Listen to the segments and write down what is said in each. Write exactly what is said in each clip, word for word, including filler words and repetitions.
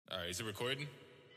All right, is it recording?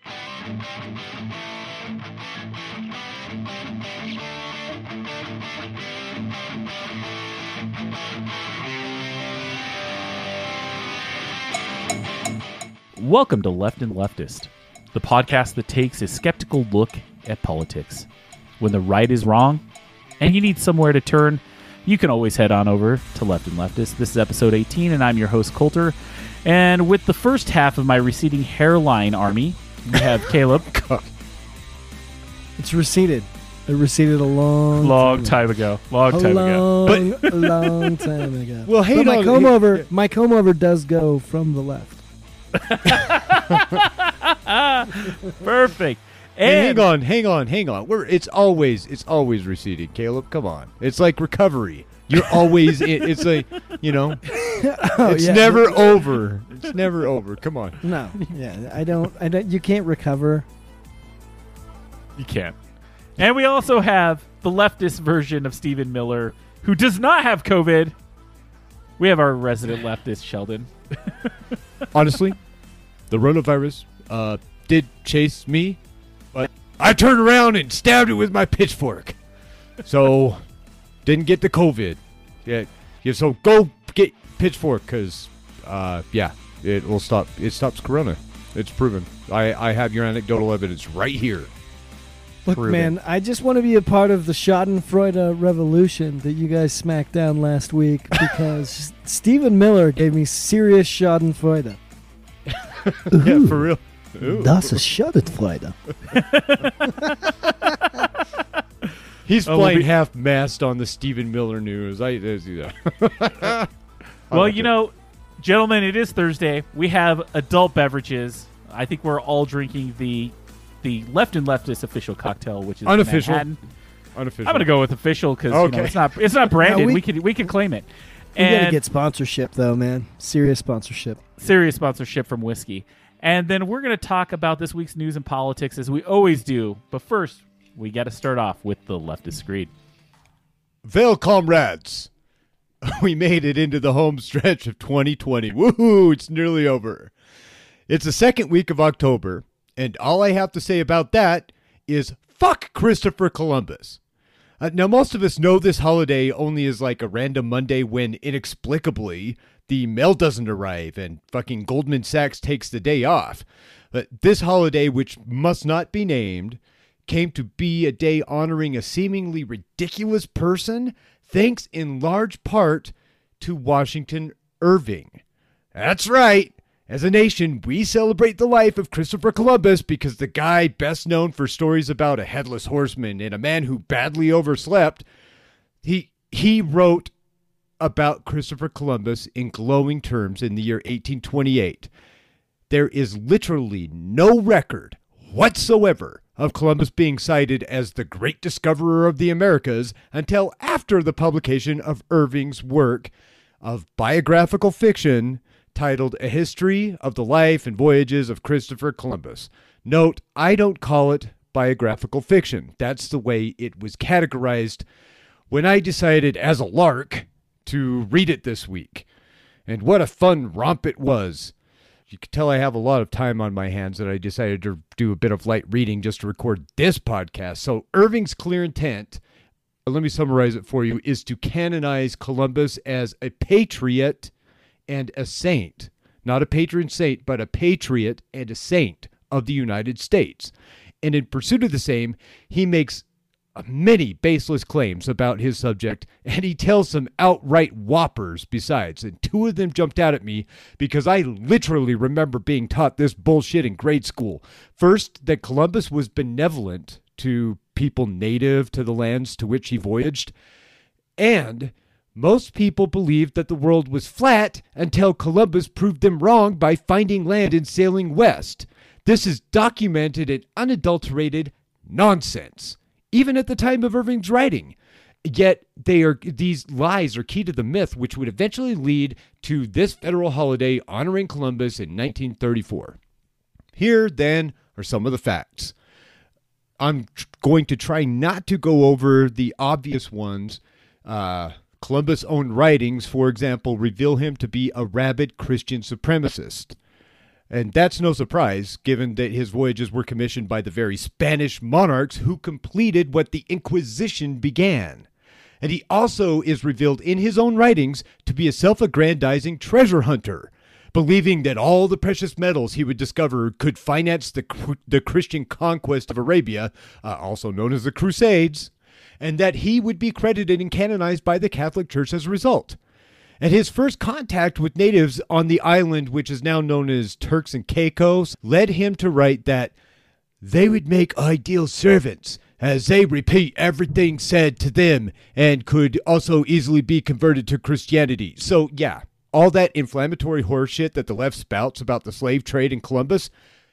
Welcome to Left and Leftist, the podcast that takes a skeptical look at politics. When the right is wrong and you need somewhere to turn, you can always head on over to Left and Leftist. This is episode eighteen, and I'm your host, Coulter. And with the first half of my receding hairline army, we have Caleb. It's receded. It receded a long, long time ago. Long a time long, ago. But, a long time ago. Well, hey, but my no, comb hey, over, yeah. my comb over does go from the left. Perfect. Hey, And hang on, hang on, hang on. We're it's always it's always receding, Caleb. Come on, it's like recovery. You're always in, it's like you know, Oh, it's yeah. never over. It's never over. Come on. No, yeah, I don't. I don't. You can't recover. You can't. And we also have the leftist version of Stephen Miller, who does not have COVID. We have our resident leftist, Sheldon. Honestly, the coronavirus uh, did chase me, but I turned around and stabbed it with my pitchfork. So didn't get the COVID. Yeah, yeah. So go get pitchfork, cause uh, yeah, it will stop. It stops corona. It's proven. I I have your anecdotal evidence right here. Look, Prove man, I just want to be a part of the Schadenfreude revolution that you guys smacked down last week because Stephen Miller gave me serious Schadenfreude. Yeah, for real. Ooh. Das ist Schadenfreude. He's Oh, we'll playing be- half mast on the Stephen Miller news. I, I see that. Well, you know, gentlemen, it is Thursday. We have adult beverages. I think we're all drinking the the Left and Leftist official cocktail, which is the Unofficial. Manhattan. Unofficial. I'm going to go with official because Okay. it's not it's not branded. No, we, we- can we can claim it. We gotta And get sponsorship though, man. Serious sponsorship. serious sponsorship from whiskey. And then we're going to talk about this week's news and politics as we always do. But first, we got to start off with the leftist screed. Vale comrades, we made it into the home stretch of twenty twenty. Woohoo! It's nearly over. It's the second week of October, and all I have to say about that is fuck Christopher Columbus. Uh, now, most of us know this holiday only as like a random Monday when inexplicably the mail doesn't arrive and fucking Goldman Sachs takes the day off. But this holiday, which must not be named, came to be a day honoring a seemingly ridiculous person, thanks in large part to Washington Irving. That's right. As a nation, we celebrate the life of Christopher Columbus because the guy best known for stories about a headless horseman and a man who badly overslept, he he wrote about Christopher Columbus in glowing terms in the year eighteen twenty-eight. There is literally no record whatsoever of Columbus being cited as the great discoverer of the Americas until after the publication of Irving's work of biographical fiction titled A History of the Life and Voyages of Christopher Columbus. Note, I don't call it biographical fiction. That's the way it was categorized when I decided as a lark to read it this week. And what a fun romp it was. You can tell I have a lot of time on my hands that I decided to do a bit of light reading just to record this podcast. So Irving's clear intent, let me summarize it for you, is to canonize Columbus as a patriot and a saint. Not a patron saint, but a patriot and a saint of the United States. And in pursuit of the same, he makes many baseless claims about his subject, and he tells some outright whoppers besides. And two of them jumped out at me because I literally remember being taught this bullshit in grade school. First, that Columbus was benevolent to people native to the lands to which he voyaged, and most people believed that the world was flat until Columbus proved them wrong by finding land and sailing west. This is documented and unadulterated nonsense, even at the time of Irving's writing. Yet they are these lies are key to the myth, which would eventually lead to this federal holiday honoring Columbus in nineteen thirty-four. Here, then, are some of the facts. I'm tr- going to try not to go over the obvious ones. Uh, Columbus' own writings, for example, reveal him to be a rabid Christian supremacist. And that's no surprise, given that his voyages were commissioned by the very Spanish monarchs who completed what the Inquisition began. And he also is revealed in his own writings to be a self-aggrandizing treasure hunter, believing that all the precious metals he would discover could finance the, the Christian conquest of Arabia, uh, also known as the Crusades, and that he would be credited and canonized by the Catholic Church as a result. And his first contact with natives on the island, which is now known as Turks and Caicos, led him to write that they would make ideal servants, as they repeat everything said to them and could also easily be converted to Christianity. So, yeah, all that inflammatory horseshit that the left spouts about the slave trade in Columbus,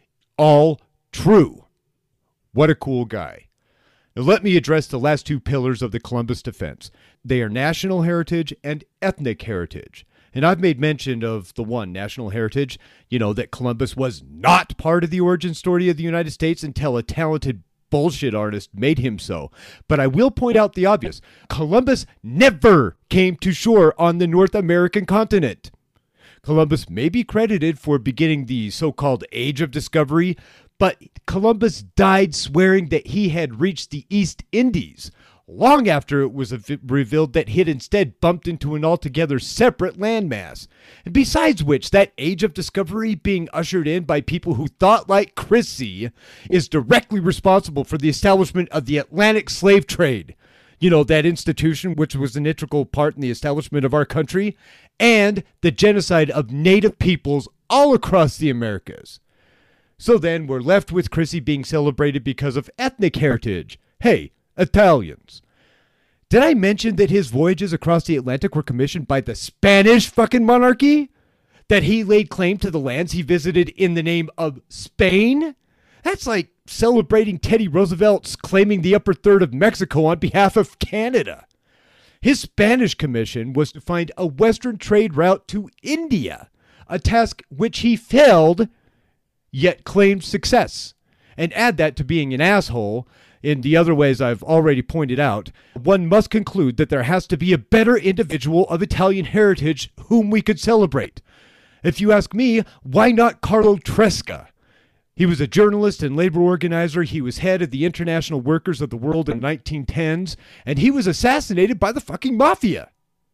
all true. What a cool guy. Now, let me address the last two pillars of the Columbus defense. They are national heritage and ethnic heritage. And I've made mention of the one, national heritage, you know, that Columbus was not part of the origin story of the United States until a talented bullshit artist made him so. But I will point out the obvious. Columbus never came to shore on the North American continent. Columbus may be credited for beginning the so-called Age of Discovery, but Columbus died swearing that he had reached the East Indies, long after it was revealed that he had instead bumped into an altogether separate landmass. And besides which, that Age of Discovery being ushered in by people who thought like Chrissy is directly responsible for the establishment of the Atlantic slave trade. You know, that institution which was an integral part in the establishment of our country, and the genocide of native peoples all across the Americas. So then we're left with Chrissy being celebrated because of ethnic heritage. Hey, Italians. Did I mention that his voyages across the Atlantic were commissioned by the Spanish fucking monarchy? That he laid claim to the lands he visited in the name of Spain? That's like celebrating Teddy Roosevelt's claiming the upper third of Mexico on behalf of Canada. His Spanish commission was to find a western trade route to India, a task which he failed, yet claimed success. And add that to being an asshole, in the other ways I've already pointed out, one must conclude that there has to be a better individual of Italian heritage whom we could celebrate. If you ask me, why not Carlo Tresca? He was a journalist and labor organizer. He was head of the International Workers of the World in the nineteen tens, and he was assassinated by the fucking mafia.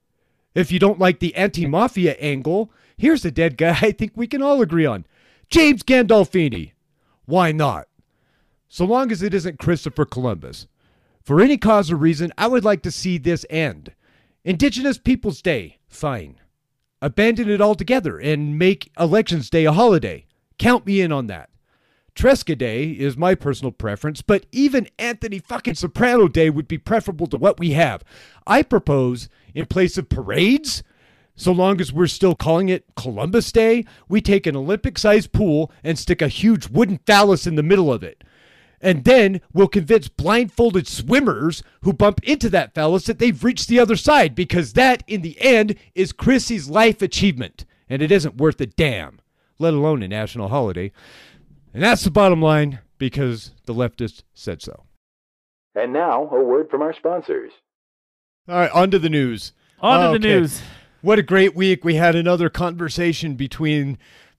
If you don't like the anti-mafia angle, here's a dead guy I think we can all agree on. James Gandolfini. Why not? So long as it isn't Christopher Columbus. For any cause or reason, I would like to see this end. Indigenous Peoples Day, fine. Abandon it altogether and make Elections Day a holiday. Count me in on that. Tresca Day is my personal preference, but even Anthony fucking Soprano Day would be preferable to what we have. I propose, in place of parades, so long as we're still calling it Columbus Day, we take an Olympic-sized pool and stick a huge wooden phallus in the middle of it. And then we'll convince blindfolded swimmers who bump into that phallus that they've reached the other side, because that, in the end, is Chrissy's life achievement. And it isn't worth a damn, let alone a national holiday. And that's the bottom line, because the leftists said so. And now, a word from our sponsors. All right, on to the news. On to okay. the news. What a great week. We had another conversation between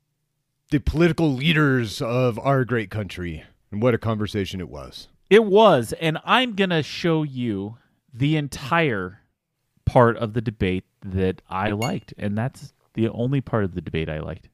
the political leaders of our great country. And what a conversation it was. It was. And I'm going to show you the entire part of the debate that I liked. And that's the only part of the debate I liked.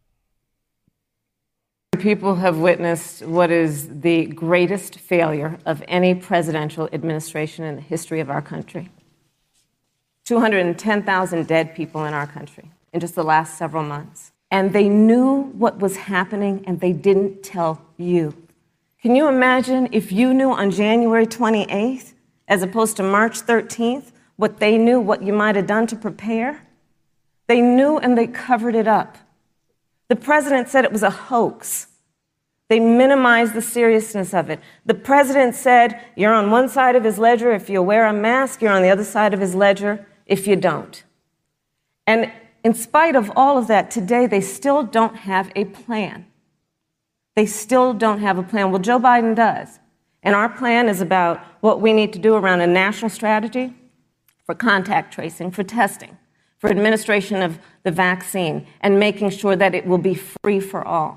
People have witnessed what is the greatest failure of any presidential administration in the history of our country. two hundred ten thousand dead people in our country in just the last several months. And they knew what was happening and they didn't tell you. Can you imagine if you knew on January twenty-eighth, as opposed to March thirteenth, what they knew, what you might have done to prepare? They knew and they covered it up. The president said it was a hoax. They minimized the seriousness of it. The president said, you're on one side of his ledger if you wear a mask, you're on the other side of his ledger if you don't. And in spite of all of that, today they still don't have a plan. They still don't have a plan. Well, Joe Biden does. And our plan is about what we need to do around a national strategy for contact tracing, for testing, for administration of the vaccine and making sure that it will be free for all.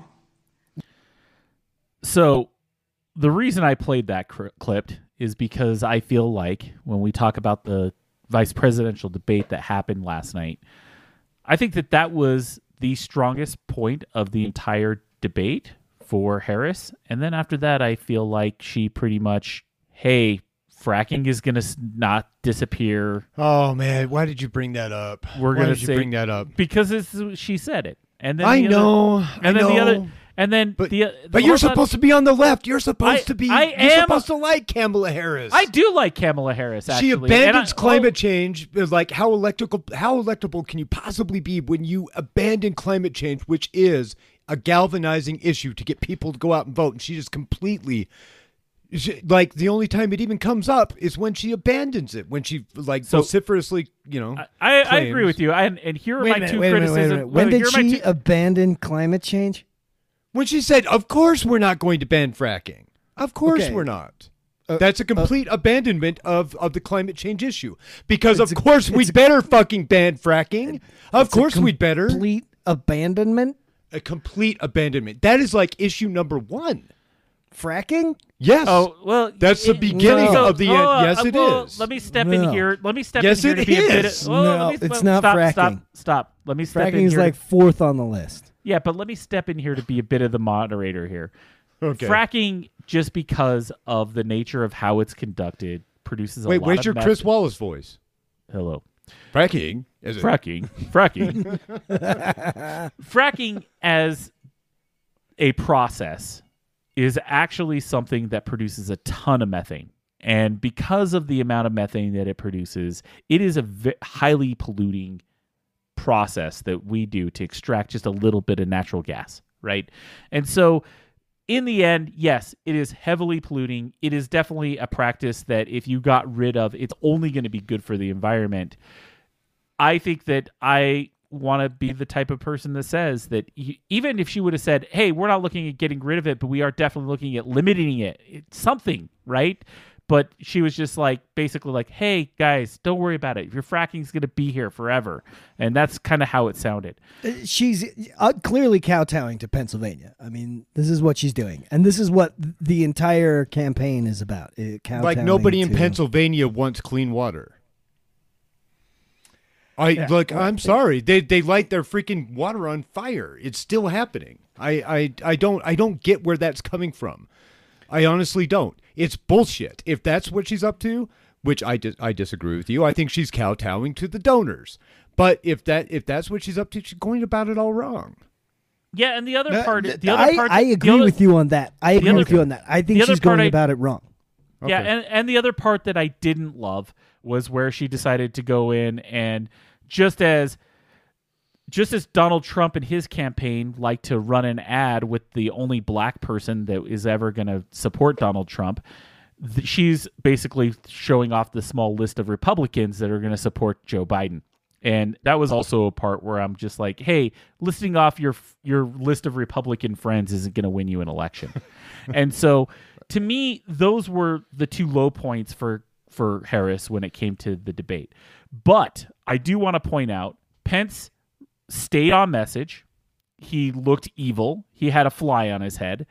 So the reason I played that cr- clip is because I feel like when we talk about the vice presidential debate that happened last night, I think that that was the strongest point of the entire debate for Harris. And then after that, I feel like she pretty much, hey, fracking is going to not disappear. Oh, man, why did you bring that up? We're why going did to you say, bring that up? Because it's, she said it. And then I the know. Other, and I then know. the other. And then But, the, the but you're hold on. supposed to be on the left. You're supposed I- to be. I you're am- supposed to like Kamala Harris. I do like Kamala Harris, actually. She And abandons I- climate oh, change. Like how electrical, how electable can you possibly be when you abandon climate change, which is a galvanizing issue to get people to go out and vote? And she just completely, she, like the only time it even comes up is when she abandons it. When she like So- vociferously, you know. I, I claims- agree with you. I, and here are Wait my a minute, two wait a minute, wait a criticisms. minute. When no, did here are my she two- abandon climate change? When she said, "Of course we're not going to ban fracking. Of course Okay. we're not." Uh, That's a complete abandonment of, of the climate change issue. Because of It's a- course it's we'd a- better fucking ban fracking. Of It's a course we'd better. Complete abandonment? A complete abandonment. That is like issue number one. Fracking? Yes. Oh, well. That's the it- beginning No. of the oh, end. Yes, uh, it well, is. Let me step in No. here. Let me step Yes, in here it to be a bit is. of, oh, No, let me, it's well, not stop, fracking. Stop, stop. Let me step in Fracking is here. like fourth on the list. Yeah, but let me step in here to be a bit of the moderator here. Okay. Fracking, just because of the nature of how it's conducted, produces a Wait, lot where's of your meth- Chris Wallace voice? Hello. Fracking? Is it? Fracking. Fracking. Fracking as a process is actually something that produces a ton of methane. And because of the amount of methane that it produces, it is a v- highly polluting process that we do to extract just a little bit of natural gas, right? And so in the end, yes, it is heavily polluting. It is definitely a practice that if you got rid of, it's only going to be good for the environment. I think that I want to be the type of person that says that he, even if she would have said, hey, we're not looking at getting rid of it, but we are definitely looking at limiting it, it's something, right? But she was just like, basically like, hey, guys, don't worry about it. Your fracking is going to be here forever. And that's kind of how it sounded. Uh, She's uh, clearly kowtowing to Pennsylvania. I mean, this is what she's doing. And this is what the entire campaign is about. uh, Like kowtowing nobody in to- Pennsylvania wants clean water. I Yeah. look. I'm sorry. They they light their freaking water on fire. It's still happening. I, I I don't I don't get where that's coming from. I honestly don't. It's bullshit. If that's what she's up to, which I dis- I disagree with you. I think she's kowtowing to the donors. But if that if that's what she's up to, she's going about it all wrong. Yeah, and the other Uh, part, th- the other I, part, I the agree other- with you on that. I agree other- with you on that. I think the other she's part going I- about it wrong. Yeah, Okay. and, and the other part that I didn't love was where she decided to go in and just as just as Donald Trump and his campaign like to run an ad with the only black person that is ever going to support Donald Trump, th- she's basically showing off the small list of Republicans that are going to support Joe Biden. And that was also a part where I'm just like, hey, listing off your your list of Republican friends isn't going to win you an election. And so to me, those were the two low points for, for Harris when it came to the debate. But I do want to point out, Pence stayed on message. He looked evil. He had a fly on his head.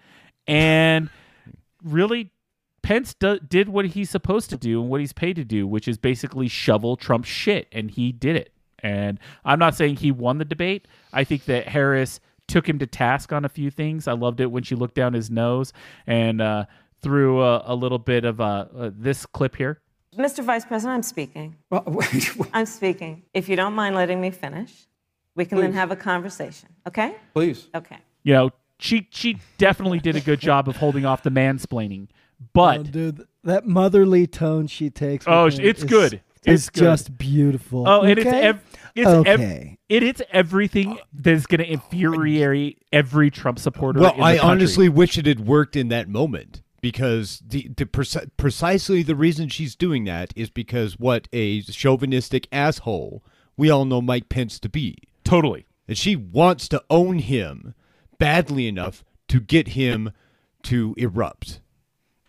And really, Pence do, did what he's supposed to do and what he's paid to do, which is basically shovel Trump's shit. And he did it. And I'm not saying he won the debate. I think that Harris took him to task on a few things. I loved it when she looked down his nose and uh, threw a, a little bit of uh, uh, this clip here. Mister Vice President, I'm speaking. Well, wait, I'm speaking. If you don't mind letting me finish, we can then have a conversation, okay? please. Okay. You know, she she definitely did a good job of holding off the mansplaining. But Oh, dude, that motherly tone she takes. with Oh, him it's is- good. It's It's good. just beautiful. Oh, and it's Okay? ev- it's Okay. ev- it is everything that's going to infuriate every Trump supporter. Well, in the I country. honestly wish it had worked in that moment because the, the preci- precisely the reason she's doing that is because what a chauvinistic asshole we all know Mike Pence to be. totally. And she wants to own him badly enough to get him to erupt.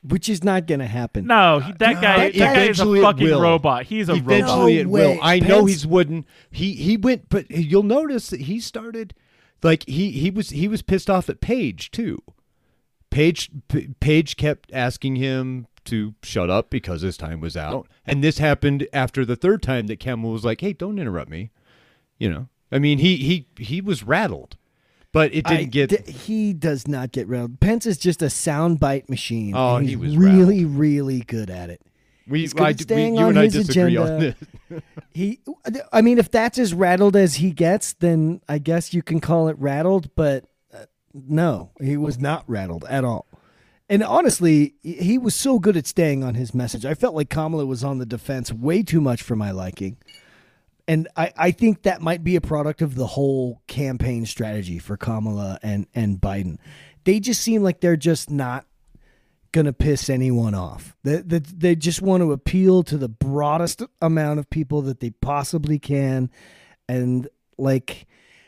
which is not going to happen. No, he, that guy, that guy is a Eventually it fucking will. robot. He's a Eventually robot. it No will. way. I know Pence- he's wooden. He he went, but you'll notice that he started like he he was he was pissed off at Paige too. Paige P- Paige kept asking him to shut up because his time was out, and this happened after the third time that Kamala was like, "Hey, don't interrupt me." You know, I mean, he he he was rattled, but it didn't I- get. th- he does not get rattled. Pence is just a soundbite machine. Oh, and he he's was really, really good at it. we, he's good I, at we staying you on and I his disagree on agenda. this. He, I mean, if that's as rattled as he gets, then I guess you can call it rattled. But uh, no, he was not rattled at all. And honestly, he was so good at staying on his message. I felt like Kamala was on the defense way too much for my liking. And I, I think that might be a product of the whole campaign strategy for Kamala and, and Biden. They just seem like they're just not going to piss anyone off. They, they, they just want to appeal to the broadest amount of people that they possibly can. And like,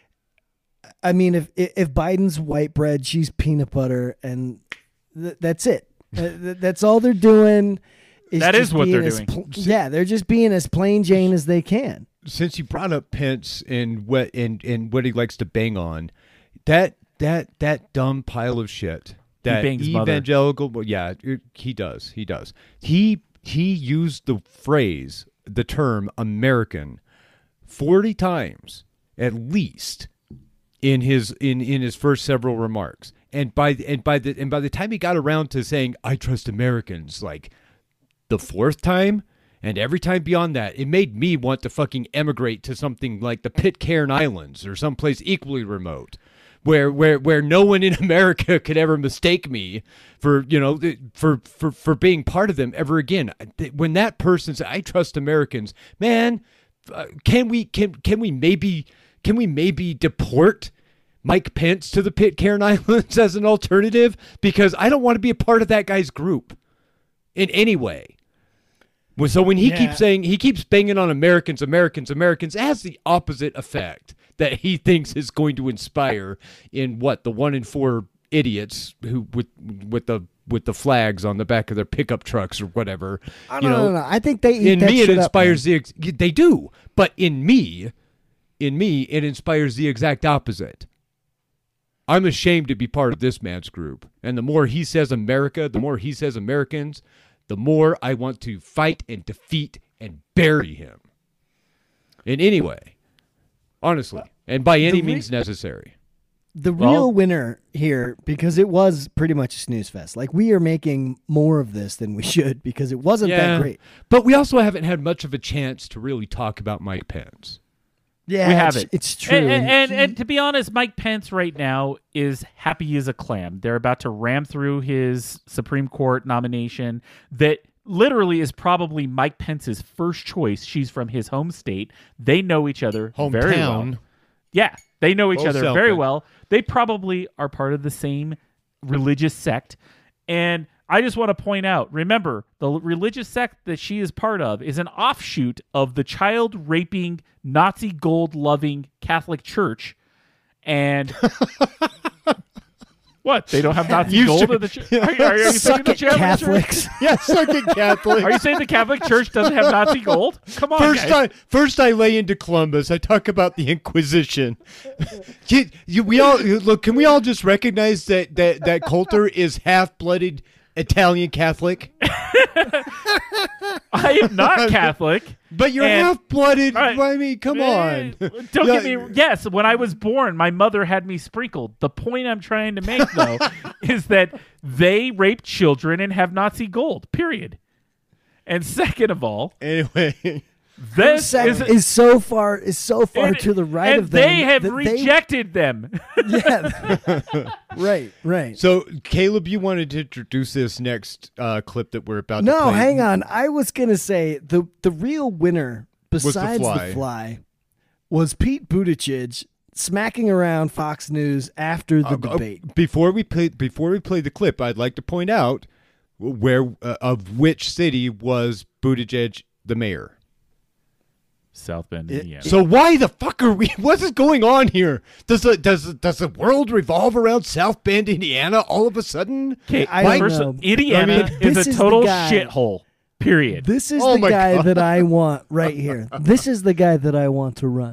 I mean, if if Biden's white bread, she's peanut butter, and th- that's it. Uh, th- that's all they're doing. That just is what they're being as doing. pl- yeah, they're just being as plain Jane as they can. Since you brought up Pence and what and, and what he likes to bang on, that that that dumb pile of shit. That bangs mother. evangelical, well, yeah, it- he does. He does. He he used the phrase, the term American, forty times at least in his in, in his first several remarks. And by and by the and by the time he got around to saying I trust Americans, like the fourth time. And every time beyond that, it made me want to fucking emigrate to something like the Pitcairn Islands or someplace equally remote, where where where no one in America could ever mistake me for you know for for for being part of them ever again. When that person said, "I trust Americans," man, uh, can we can can we maybe can we maybe deport Mike Pence to the Pitcairn Islands as an alternative? Because I don't want to be a part of that guy's group in any way. So when he Yeah. keeps saying, he keeps banging on Americans, Americans, Americans, it has the opposite effect that he thinks is going to inspire in what the one in four idiots who with with the with the flags on the back of their pickup trucks or whatever. I you don't know, know. No, I think they eat in that me it shit up, inspires man. the ex- they do, but in me, in me it inspires the exact opposite. I'm ashamed to be part of this man's group, and the more he says America, the more he says Americans, the more I want to fight and defeat and bury him. In any way. Honestly. And by any the re- means necessary. The Well- real winner here, because it was pretty much a snooze fest. Like, we are making more of this than we should because it wasn't that great. But we also haven't had much of a chance to really talk about Mike Pence. Yeah, We it's, haven't. it's true. And, and, and, He- and to be honest, Mike Pence right now is happy as a clam. They're about to ram through his Supreme Court nomination that literally is probably Mike Pence's first choice. She's from his home state. They know each other very well. Hometown. Yeah, they know each Both other South very Bend. well. They probably are part of the same religious sect. And I just want to point out, remember, the l- religious sect that she is part of is an offshoot of the child-raping, Nazi gold-loving Catholic Church. And... What? They don't have Nazi You gold should- in the church? Are, are, are you saying Suck the it, Catholic Catholics. Church? Yeah, second Catholic. Are you saying the Catholic Church doesn't have Nazi gold? Come on, First guys. I first I lay into Columbus. I talk about the Inquisition. you, you, we all look. Can we all just recognize that that that Coulter is half-blooded Italian Catholic? I am not Catholic. But you're And- half-blooded. All right. I mean, come on. Eh, Don't Yeah. get me. Yes, when I was born, my mother had me sprinkled. The point I'm trying to make, though, is that they rape children and have Nazi gold. Period. And second of all, Anyway, this sect is, is so far is so far and- to the right and of them. they have that rejected them. yeah, right, right. so Caleb, you wanted to introduce this next uh, clip that we're about to No, play. hang on. I was gonna say the the real winner the besides fly. the fly was Pete Buttigieg smacking around Fox News after the Uh, uh, debate. Before we play, before we play the clip, I'd like to point out where uh, of which city was Buttigieg the mayor. South Bend, It- Indiana. So why the fuck are we? What is going on here? Does the does does the world revolve around South Bend, Indiana? All of a sudden, Okay, I why- don't first, know. Indiana I mean, is this a is the total guy- shithole. Period. This is Oh the my guy God. that I want right here. This is the guy that I want to run.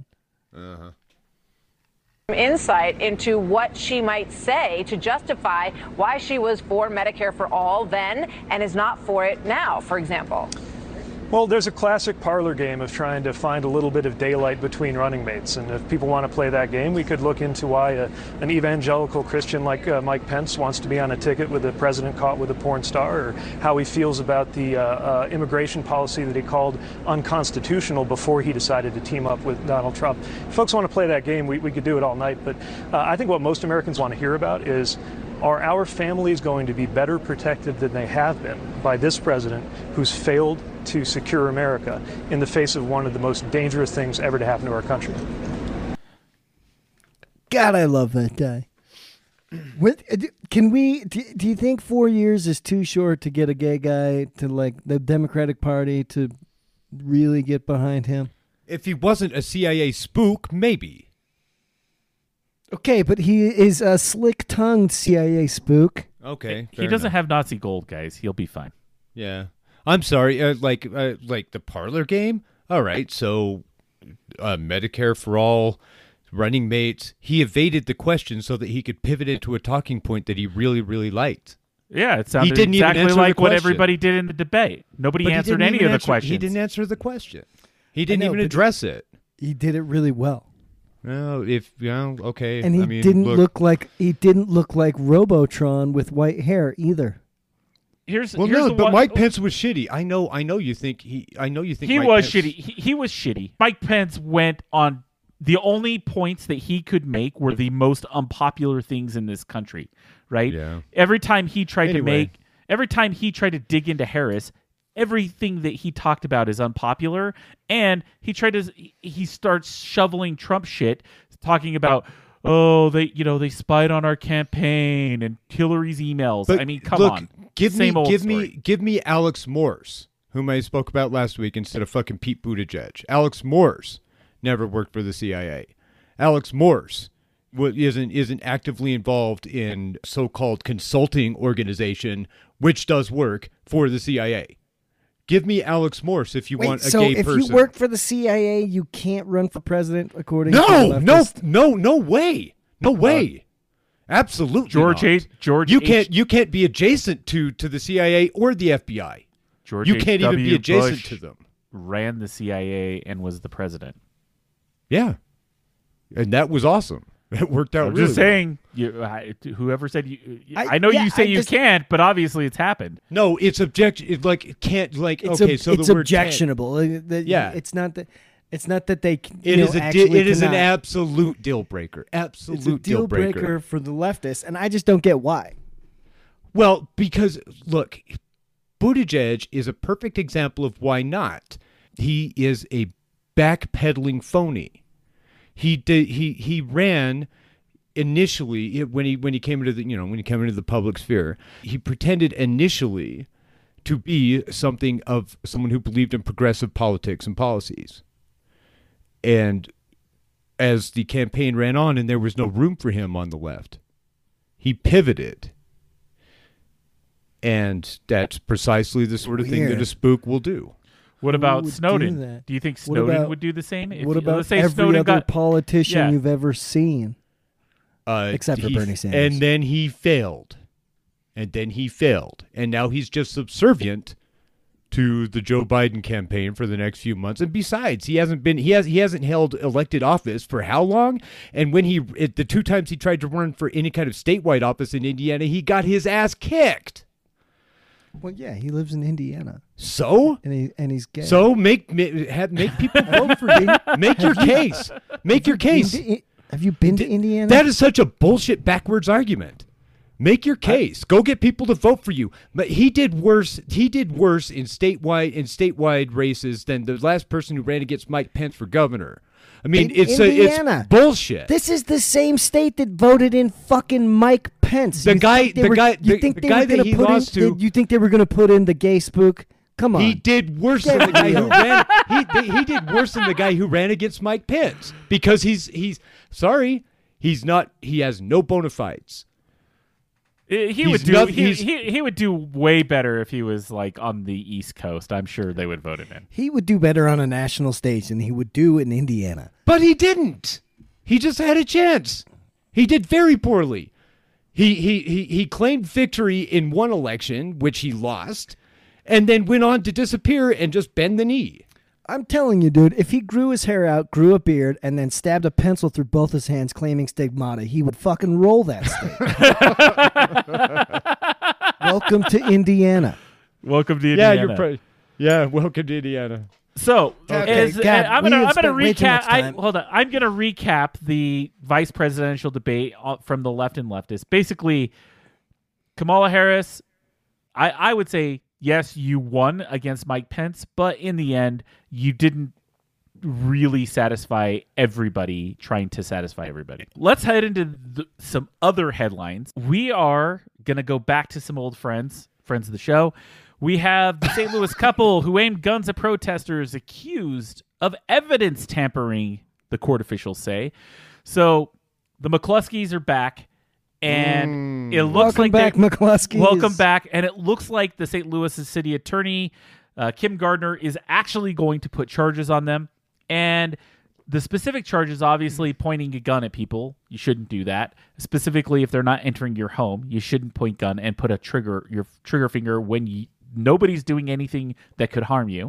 Insight into what she might say to justify why she was for Medicare for all then and is not for it now, for example. Well, there's a classic parlor game of trying to find a little bit of daylight between running mates. And if people want to play that game, we could look into why a, an evangelical Christian like uh, Mike Pence wants to be on a ticket with the president caught with a porn star, or how he feels about the uh, uh, immigration policy that he called unconstitutional before he decided to team up with Donald Trump. If folks want to play that game, we, we could do it all night. But uh, I think what most Americans want to hear about is, are our families going to be better protected than they have been by this president who's failed to secure America in the face of one of the most dangerous things ever to happen to our country? God, I love that guy. What, can we? Do, do you think four years is too short to get a gay guy to like the Democratic Party to really get behind him? if he wasn't a C I A spook, maybe. Okay, but he is a slick-tongued C I A spook. Okay, He fair doesn't enough. have Nazi gold, guys. He'll be fine. Yeah, I'm sorry. Uh, like, uh, like the parlor game. All right, so uh, Medicare for all, running mates. He evaded the question so that he could pivot into a talking point that he really, really liked. Yeah, it sounded didn't even exactly answer the like what question. everybody did in the debate. Nobody But he answered didn't any even of the answer- questions. He didn't answer the question. He didn't know, even but- address it. He did it really well. Well, if you know, okay, And he I mean, didn't look, look like he didn't look like Robotron with white hair either. Here's Well, here's no, the but one- Mike Pence was shitty. I know. I know you think he. I know you think he Mike was Pence- shitty. He, he was shitty. Mike Pence went on the only points that he could make were the most unpopular things in this country, right? Yeah. Every time he tried to Anyway. make, every time he tried to dig into Harris, everything that he talked about is unpopular, and he tried to he starts shoveling Trump shit, talking about, oh, they you know they spied on our campaign and Hillary's emails. But I mean, come look, on, give Same me, old give story. me, give me Alex Morse, whom I spoke about last week instead of fucking Pete Buttigieg. Alex Morse never worked for the C I A. Alex Morse wa- isn't isn't actively involved in so-called consulting organization, which does work for the C I A. Give me Alex Morse if you Wait, want a so gay if person. you work for the C I A, you can't run for president, according to no, the no, leftist? no, no way, no way. Absolutely, George not. H. George You H. can't. You can't be adjacent to to the C I A or the F B I. George You H. can't even be W. adjacent Bush to them. ran the C I A and was the president. Yeah, and that was awesome. It worked out I'm really just saying, you, I- whoever said you, I, I- know yeah, you say I you just- can't, but obviously it's happened. well. No, it's object. It like it can't like It's okay. ob- so it's the word can't- objectionable. Uh, the- Yeah. it's not that. It's not that they. c- It you is know, a di- actually it is an cannot. absolute deal breaker. Absolute It's a deal breaker for the leftists, and I just don't get why. Well, because look, Buttigieg is a perfect example of why not. He is a backpedaling phony. He did. He he ran initially when he when he came into the you know when he came into the public sphere. He pretended initially to be something of someone who believed in progressive politics and policies. And as the campaign ran on, and there was no room for him on the left, he pivoted. And that's precisely the sort of thing that Weird. a spook will do. What Who about would do Snowden? that? Do you think What Snowden about- would do the same? If what you- about let's say every Snowden other got, politician Yeah. you've ever seen? Uh, Except for he- Bernie Sanders. And then he failed. And then he failed. And now he's just subservient to the Joe Biden campaign for the next few months. And besides, he hasn't been he has he hasn't held elected office for how long? And when he it, the two times he tried to run for any kind of statewide office in Indiana, he got his ass kicked. Well, yeah, he lives in Indiana, So and he and he's gay. so make make, have, make people vote for you. Make your case. Make your Been case. to I- have you been to Indiana? That is such a bullshit backwards argument. Make your case. Go get people to vote for you. But he did worse. He did worse in statewide in statewide races than the last person who ran against Mike Pence for governor. I mean, In it's a, Indiana. it's bullshit. This is the same state that voted in fucking Mike Pence. The You guy- think they the were- guy- You the- think the they guy were that gonna he put lost in, to- You think they were going to put in the gay spook Come on. He did worse Get than the guy who real. ran. He, he did worse than the guy who ran against Mike Pence because he's he's sorry, he's not. He has no bona fides. He He's would do. not- he, he's- he he would do way better if he was like on the East Coast. I'm sure they would vote him in. He would do better on a national stage than he would do in Indiana. But he didn't. He just had a chance. He did very poorly. He he he he claimed victory in one election, which he lost, and then went on to disappear and just bend the knee. I'm telling you, dude, if he grew his hair out, grew a beard, and then stabbed a pencil through both his hands claiming stigmata, he would fucking roll that state. Welcome to Indiana. Welcome to Yeah, Indiana. you're pro- yeah. Welcome to Indiana. So, Okay, as, God, uh, I'm we gonna have I'm gonna spent way too recap. much I, time. hold on. I'm gonna recap the vice presidential debate uh, from the left and leftists. Basically, Kamala Harris, I I would say yes, you won against Mike Pence, but in the end, you didn't really satisfy everybody trying to satisfy everybody. Let's head into the, some other headlines. We are gonna go back to some old friends, friends of the show. We have the Saint Louis couple who aimed guns at protesters accused of evidence tampering, the court officials say. So the McCluskeys are back, and it looks Welcome like back, they- McCluskey. Welcome back, and it looks like the Saint Louis city attorney, uh, Kim Gardner, is actually going to put charges on them. And the specific charges, obviously, pointing a gun at people. You shouldn't do that. Specifically, if they're not entering your home, you shouldn't point gun and put a trigger, your trigger finger when you, nobody's doing anything that could harm you.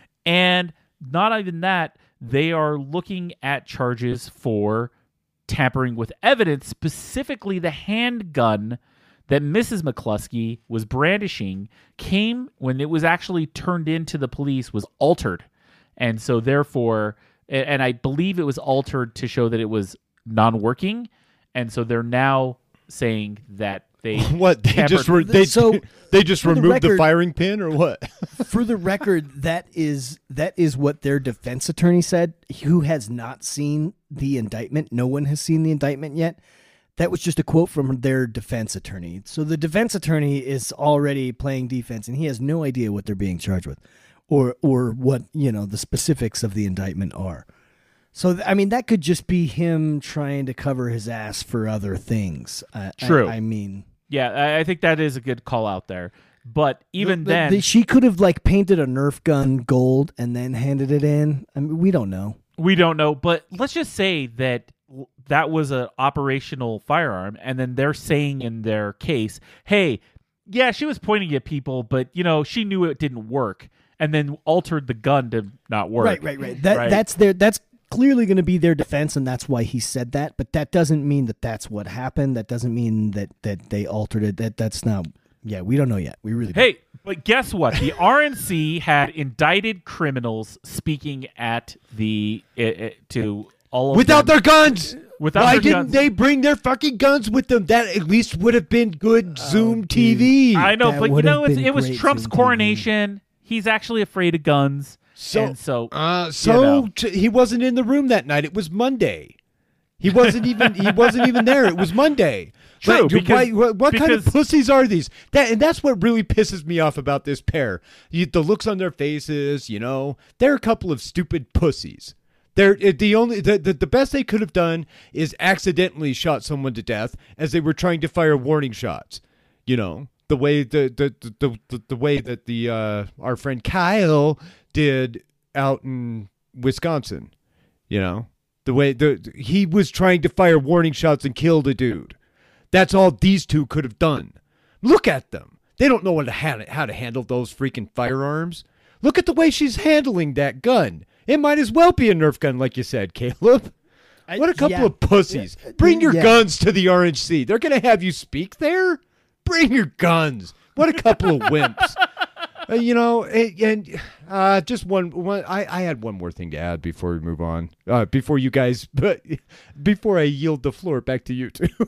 And not even that, they are looking at charges for tampering with evidence, specifically the handgun that Missus McCluskey was brandishing came when it was actually turned into the police was altered. And so therefore, and I believe it was altered to show that it was non-working. And so they're now saying that they What they tampered- just re- they So, they just for the removed the record- firing pin or what? For the record, that is that is what their defense attorney said, who has not seen the indictment. No one has seen the indictment yet. That was just a quote from their defense attorney. So the defense attorney is already playing defense, and he has no idea what they're being charged with, or or what, you know, the specifics of the indictment are. So th- I mean, that could just be him trying to cover his ass for other things. Uh, True. I, I mean, Yeah, I- I think that is a good call out there. But even the- the- then, the- she could have like painted a Nerf gun gold and then handed it in. I mean, we don't know. we don't know. But let's just say that w- that was an operational firearm, and then they're saying in their case, hey, yeah, she was pointing at people, but, you know, she knew it didn't work, and then altered the gun to not work. Right, right, right. That Right. that's their that's clearly going to be their defense, and that's why he said that. But that doesn't mean that that's what happened. That doesn't mean that that they altered it. That that's not. Yeah, we don't know yet. We really. Hey, but guess what? The R N C had indicted criminals speaking at the uh, uh, to all of Without them. their guns. Without Why their didn't guns. they bring their fucking guns with them? That at least would have been good Zoom T V. I know, That but you would know, have it's, been it was great Trump's Zoom T V. coronation. He's actually afraid of guns. So, and so, uh, you so know. t- he wasn't in the room that night. It was Monday. He wasn't even. He wasn't even there. It was Monday. True, But because- why- what, what kind of because- pussies are these? That and that's what really pisses me off about this pair. You, the looks on their faces, you know, they're a couple of stupid pussies. They're uh, the only the, the the best they could have done is accidentally shot someone to death as they were trying to fire warning shots. You know, the way the the the the, the way that the uh, our friend Kyle did out in Wisconsin. You know, the way the he was trying to fire warning shots and killed a dude. That's all these two could have done. Look at them. They don't know what to ha- how to handle those freaking firearms. Look at the way she's handling that gun. It might as well be a Nerf gun, like you said, Caleb. I- What a couple yeah. of pussies. Yeah. Bring your Yeah. guns to the R N C. They're going to have you speak there? Bring your guns. What a couple of wimps. Uh, you know, and, and uh, just one, one I, I had one more thing to add before we move on. Uh, before you guys, but before I yield the floor back to you two.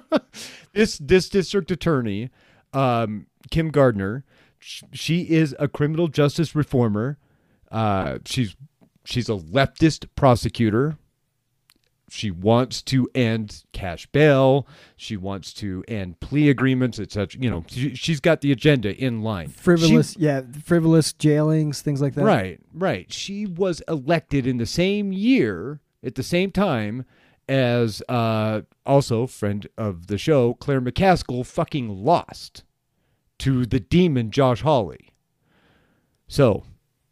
this this district attorney, um, Kim Gardner, sh- she is a criminal justice reformer. Uh, she's she's a leftist prosecutor. she wants to end cash bail. She wants to end plea agreements, et cetera. You know, she, she's got the agenda in line. Frivolous, She- yeah, frivolous jailings, things like that. Right, right. She was elected in the same year, at the same time as uh, also friend of the show, Claire McCaskill, fucking lost to the demon Josh Hawley. So,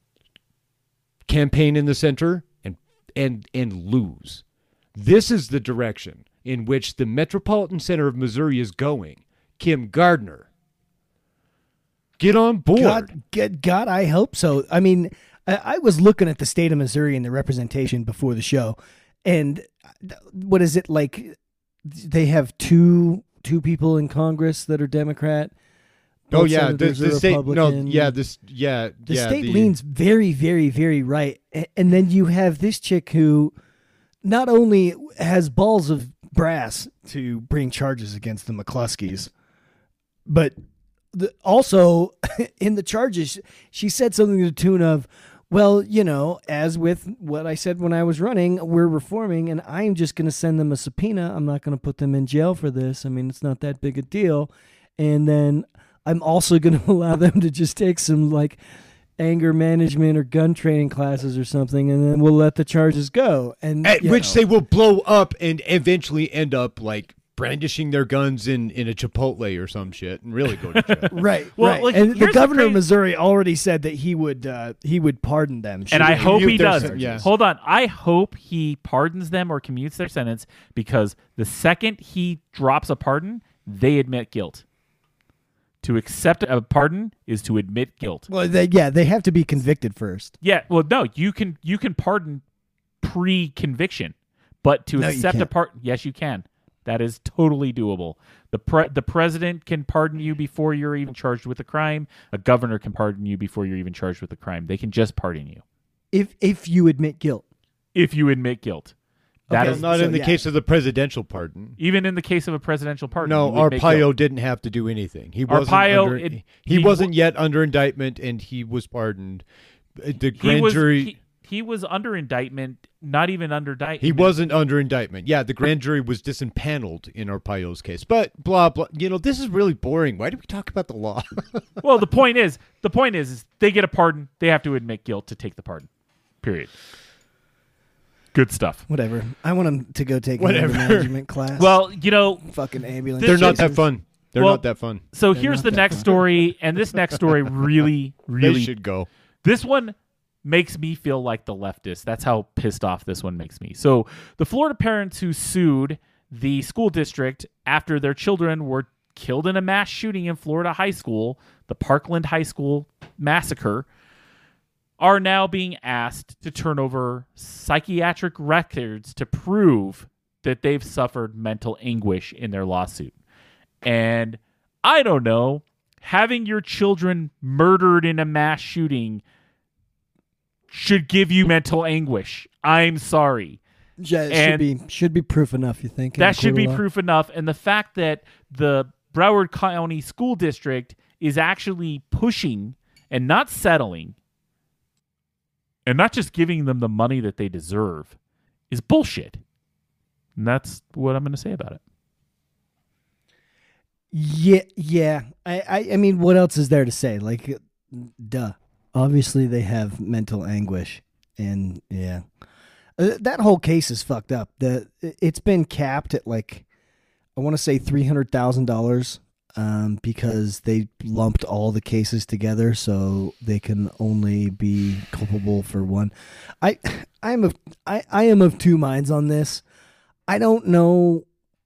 campaign in the center and and and lose. This is the direction in which the Metropolitan Center of Missouri is going. Kim Gardner, get on board. God, God, God, I hope so. I mean, I, I was looking at the state of Missouri and the representation before the show, and what is it like? They have two two people in Congress that are Democrat. Oh Both yeah, the, senators are the state. No, Republican. yeah, this. Yeah, The yeah, state leans very, very, very right, A- and then you have this chick who not only has balls of brass to bring charges against the McCluskeys, but the, also in the charges, she said something to the tune of, well, you know, as with what I said when I was running, we're reforming, and I'm just going to send them a subpoena. I'm not going to put them in jail for this. I mean, it's not that big a deal. And then I'm also going to allow them to just take some, like, anger management or gun training classes or something, and then we'll let the charges go. And At you which know. they will blow up and eventually end up like brandishing their guns in, in a Chipotle or some shit and really go to jail. Right, Well, right. like, and the here's the governor of crazy- Missouri already said that he would uh, he would pardon them. And I should- hope he commute their does. sentence. Yeah. Hold on. I hope he pardons them or commutes their sentence, because the second he drops a pardon, they admit guilt. To accept a pardon is to admit guilt. Well, they, yeah, they have to be convicted first. Yeah, well, no, you can you can pardon pre-conviction, but to No, you accept a can't. pardon, yes, you can. That is totally doable. The pre- the president can pardon you before you're even charged with a crime. A governor can pardon you before you're even charged with a crime. They can just pardon you If if you admit guilt. if you admit guilt. That Okay. is Not So, in the yeah. case of the presidential pardon. even in the case of a presidential pardon. No, you would make Arpaio guilt. didn't have to do anything. He wasn't Arpaio, under, it- he, he wasn't wa- yet under indictment, and he was pardoned. Uh, The He grand was jury. he, he was under indictment, not even under indictment. He wasn't under indictment. Yeah, the grand jury was disempaneled in Arpaio's case. But blah blah. You know, this is really boring. Why do we talk about the law? Well, the point is, the point is, is they get a pardon. They have to admit guilt to take the pardon. Period. Good stuff. Whatever. I want him to go take Whatever. an anger management class. Well, you know, fucking ambulance. They're not chasers. that fun. They're Well, not that fun. so They're here's not the that next fun. story, and this next story really, They really, should go. this one makes me feel like the leftist. That's how pissed off this one makes me. So the Florida parents who sued the school district after their children were killed in a mass shooting in Florida high school, the Parkland High School massacre, are now being asked to turn over psychiatric records to prove that they've suffered mental anguish in their lawsuit. And I don't know, having your children murdered in a mass shooting should give you mental anguish. I'm sorry. Yeah, it and- should be should be proof enough, you think? in That the should court be of law? proof enough. And the fact that the Broward County School District is actually pushing and not settling and not just giving them the money that they deserve is bullshit. And that's what I'm going to say about it. Yeah, yeah. I, I, I mean, what else is there to say? Like, uh, duh. Obviously, they have mental anguish, and yeah, uh, that whole case is fucked up. The it's been capped at like, I want to say three hundred thousand dollars, um, because they lumped all the cases together, so they can only be culpable for one. I, I'm of, I, I am of two minds on this. I don't know.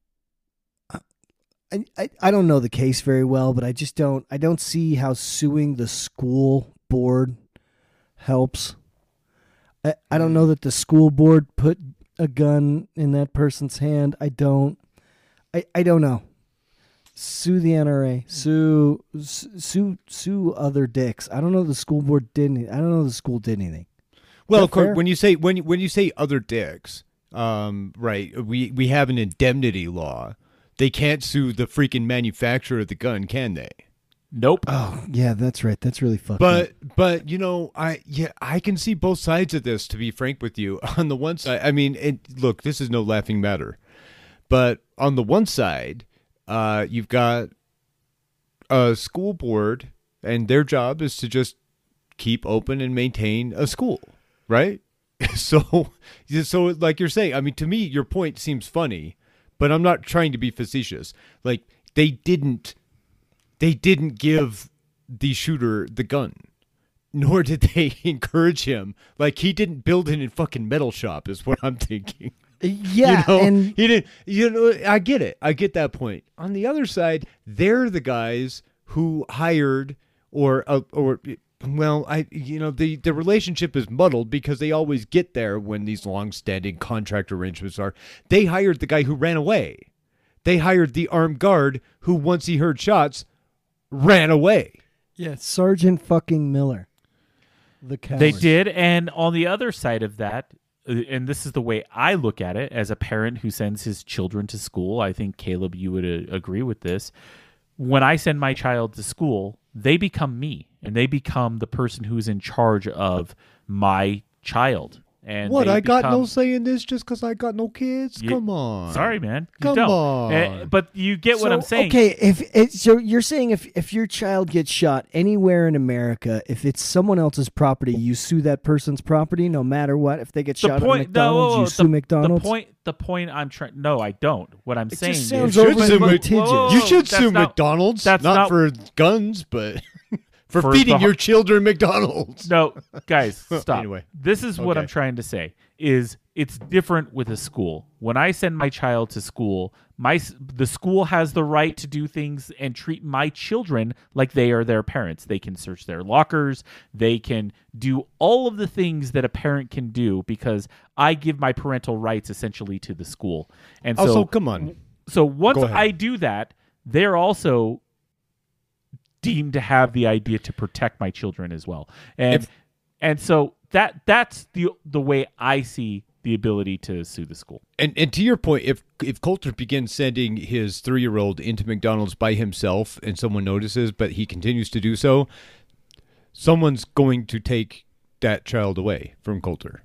I, I, I don't know the case very well, but I just don't I don't see how suing the school board helps. I, I don't know that the school board put a gun in that person's hand. I don't I, I don't know. Sue the N R A. Sue sue sue other dicks. I don't know the school board did anything. I don't know the school did anything. Well, that of course, fair? when you say when you, when you say other dicks, um, right? We we have an indemnity law. They can't sue the freaking manufacturer of the gun, can they? Nope. Oh, yeah, that's right. That's really fucked But up. but you know, I yeah, I can see both sides of this, to be frank with you. On the one side, I mean, it, look, this is no laughing matter. But on the one side, uh, you've got a school board, and their job is to just keep open and maintain a school, right? So, so like you're saying, I mean, to me, your point seems funny, but I'm not trying to be facetious. Like they didn't, they didn't give the shooter the gun, nor did they encourage him. Like he didn't build it in fucking metal shop, is what I'm thinking. Yeah, you know, and he didn't. You know, I get it. I get that point. On the other side, they're the guys who hired or uh, or. Well, I you know the, the relationship is muddled because they always get there when these long-standing contract arrangements are. They hired the guy who ran away. They hired the armed guard who, once he heard shots, ran away. yeah, Sergeant fucking Miller. The coward. They did, and on the other side of that, uh, and this is the way I look at it as a parent who sends his children to school. I think Caleb, you would uh, agree with this. When I send my child to school, they become me, and they become the person who's in charge of my child. And What? they I got become- no say in this just because I got no kids? You- Come on. Sorry, man. You Come don't. on. Uh, but you get what So, I'm saying. Okay, if it, so you're saying if if your child gets shot anywhere in America, if it's someone else's property, you sue that person's property no matter what. If they get The shot point, at McDonald's, no, you the, sue McDonald's. The point, the point I'm trying. No, I don't. What I'm It saying just sounds is, You should overly sue Mc- litigious. Whoa, You should that's sue not- McDonald's, that's not, not- for guns, but for, For feeding the- your children McDonald's. no, guys, stop. Anyway. This is what Okay. I'm trying to say. Is it's different with a school. When I send my child to school, my s- the school has the right to do things and treat my children like they are their parents. They can search their lockers. They can do all of the things that a parent can do because I give my parental rights essentially to the school. And so, Also, come on. so once Go ahead. I do that, they're also deemed to have the idea to protect my children as well. And If- and so that that's the the way I see the ability to sue the school. And and to your point, if if Coulter begins sending his three-year-old into McDonald's by himself and someone notices, but he continues to do so, someone's going to take that child away from Coulter.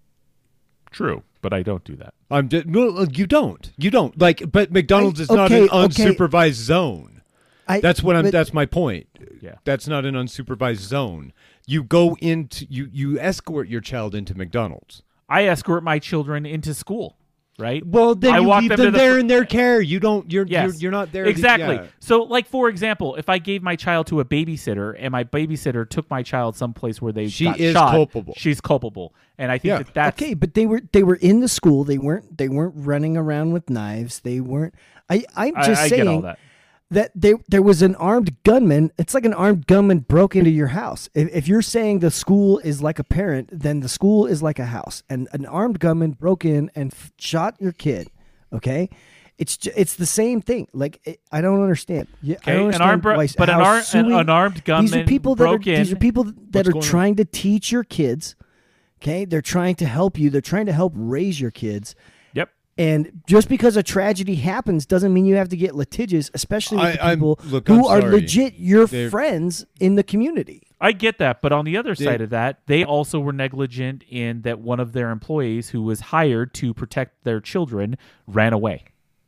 True, but I don't do that. I'm just, no, you don't. You don't. Like, but McDonald's I- is not okay, an okay. unsupervised zone. I, That's what I'm. but- That's my point. Yeah. That's not an unsupervised zone. You go into you you escort your child into McDonald's. I escort my children into school, right? Well, then I you walk leave them them, to the there fr- in their care. You don't. You're Yes. you're, you're not there. to- Exactly. yeah. So, like, for example, if I gave my child to a babysitter and my babysitter took my child someplace where they She got is shot, culpable. she's culpable. And I think Yeah. that that's okay, but they were they were in the school. They weren't they weren't running around with knives. They weren't. I I'm I, just I saying get all that. that they, there was an armed gunman. It's like an armed gunman broke into your house. If, if you're saying the school is like a parent, then the school is like a house. And an armed gunman broke in and f- shot your kid. Okay, it's ju- it's the same thing. Like it, I don't understand. Yeah, I Okay, don't an understand armed bro- why- but an how ar- an- suing- an armed These are gunman people that are broke these in. are people that What's are going on? trying to teach your kids. Okay, they're trying to help you. They're trying to help raise your kids. Yep. And just because a tragedy happens doesn't mean you have to get litigious, especially with I- the I'm- people look, who I'm are sorry. legit your They're- friends in the community. I get that, but on the other They- side of that, they also were negligent in that one of their employees who was hired to protect their children ran away.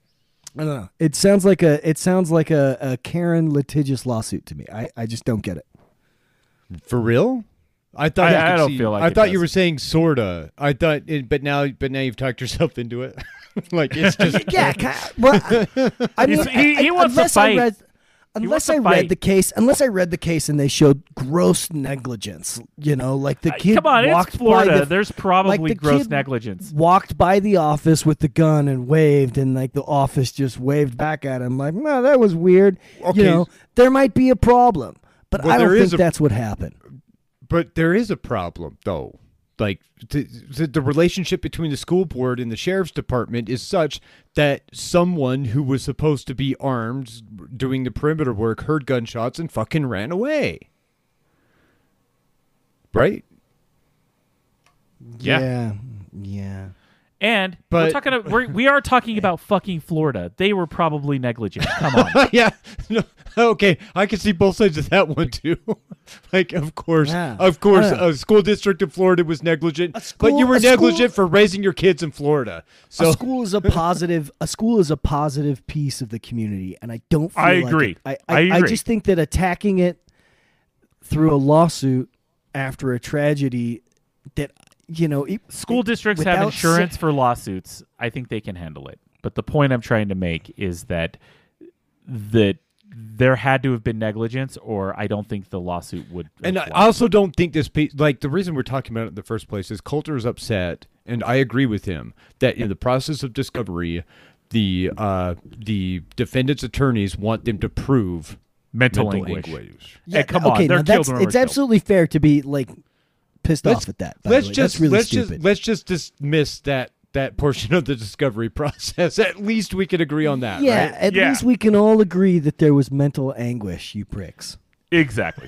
I don't know. It sounds like a it sounds like a, a Karen litigious lawsuit to me. I, I just don't get it. For real? I thought I- you I could don't see- feel like I it thought you does. were saying sorta. I thought, it, but now, but now you've talked yourself into it. Like it's just Yeah, ki- well, I, I mean, He's- he- he I- wants to unless I fight. read, He unless wants to I fight. read the case, unless I read the case and they showed gross negligence. You know, like the Uh, kid Come on, walked it's Florida. by the, There's probably like the gross kid negligence. Walked by the office with the gun and waved, and like the office just waved back at him. Like, no, that was weird. Okay. You know, there might be a problem, but Well, I don't there is think a- that's what happened. But there is a problem, though. Like the, the the relationship between the school board and the sheriff's department is such that someone who was supposed to be armed doing the perimeter work heard gunshots and fucking ran away. Right? Yeah. yeah, yeah. And But- we're talking. We're, we are talking about fucking Florida. They were probably negligent. Come on. yeah. No, okay. I can see both sides of that one too. Like, of course, Yeah. of course, I don't know. a school district in Florida was negligent, A school- but you were a school- negligent for raising your kids in Florida. So a school is a positive. A school is a positive piece of the community, and I don't. Feel I like agree. it- I, I I, I agree. just think that attacking it through a lawsuit after a tragedy, that you know, it, School districts have without insurance sa- for lawsuits. I think they can handle it. But the point I'm trying to make is that that there had to have been negligence, or I don't think the lawsuit would. And I fly. also don't think this piece, like the reason we're talking about it in the first place is Coulter is upset, and I agree with him that in the process of discovery, the uh, the defendant's attorneys want them to prove mental, mental anguish. anguish. Hey, come on, okay, they're now that's children. it's absolutely fair to be like pissed Let's- off at that. By Let's the way. just that's really let's stupid. just let's just dismiss that that portion of the discovery process. At least we can agree on that. yeah, right? at Yeah. least we can all agree that there was mental anguish. You pricks. Exactly.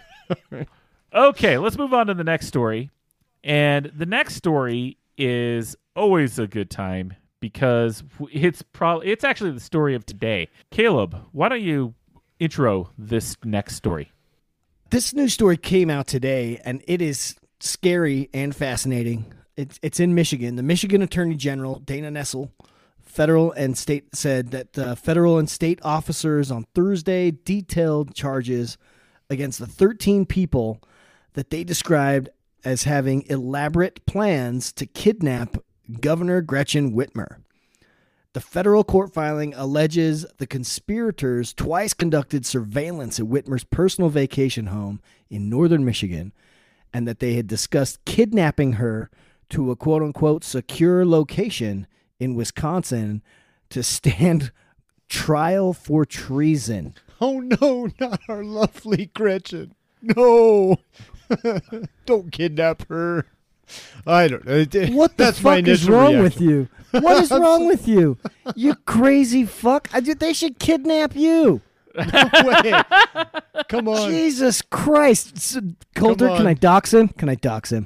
Okay, let's move on to the next story. And the next story is always a good time because it's probably it's actually the story of today. Caleb, why don't you intro this next story? This news story came out today, and it is scary and fascinating. It's it's in Michigan. The Michigan Attorney General, Dana Nessel, federal and state, said that uh, federal and state officers on Thursday detailed charges against the thirteen people that they described as having elaborate plans to kidnap Governor Gretchen Whitmer. The federal court filing alleges the conspirators twice conducted surveillance at Whitmer's personal vacation home in northern Michigan, and that they had discussed kidnapping her to a quote-unquote secure location in Wisconsin to stand trial for treason. Oh no, not our lovely Gretchen. No. Don't kidnap her. I don't know. What the That's my fuck is initial wrong reaction. with you? What is wrong with you? You crazy fuck. I, they should kidnap you. Wait. Come on. Jesus Christ. S- Coulter, Come can on. I dox him? Can I dox him?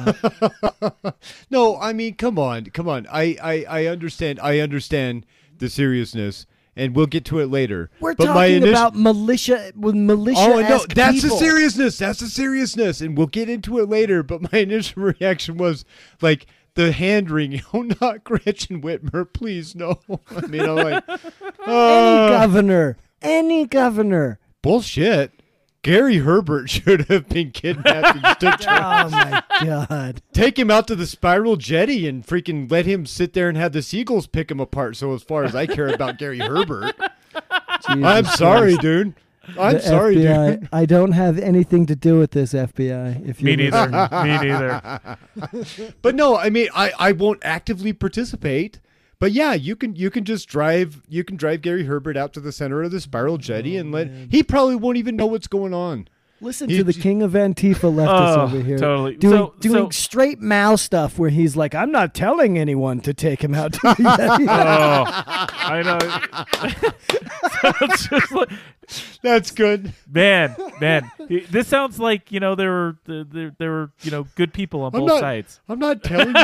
No, I mean, come on. Come on. I, I, I understand. I understand the seriousness, and we'll get to it later. We're but my talking initi- about militia with militia. Oh, no, that's people. the seriousness. That's the seriousness, and we'll get into it later. But my initial reaction was like the hand wringing. Oh, not Gretchen Whitmer, please no. I mean, I'm like, Any uh, governor. Any governor. bullshit. Gary Herbert should have been kidnapped and stood trial. Oh my God. Take him out to the Spiral Jetty and freaking let him sit there and have the seagulls pick him apart. So as far as I care about Gary Herbert, I'm Jesus sorry, Christ. dude. I'm The sorry, F B I, dude. I don't have anything to do with this, F B I. If Me you're neither. listening. Me neither. But no, I mean, I, I won't actively participate. But yeah, you can you can just drive you can drive Gary Herbert out to the center of the Spiral Jetty and let he probably won't even know what's going on. Listen He to the j- king of Antifa leftist Oh, over here. totally. Doing, So- doing so- straight Mao stuff where he's like, I'm not telling anyone to take him out to the Yeti. Oh, I know. So it's just like, That's good. man, man, this sounds like you know there were there, there were you know good people on I'm both not sides. I'm not telling you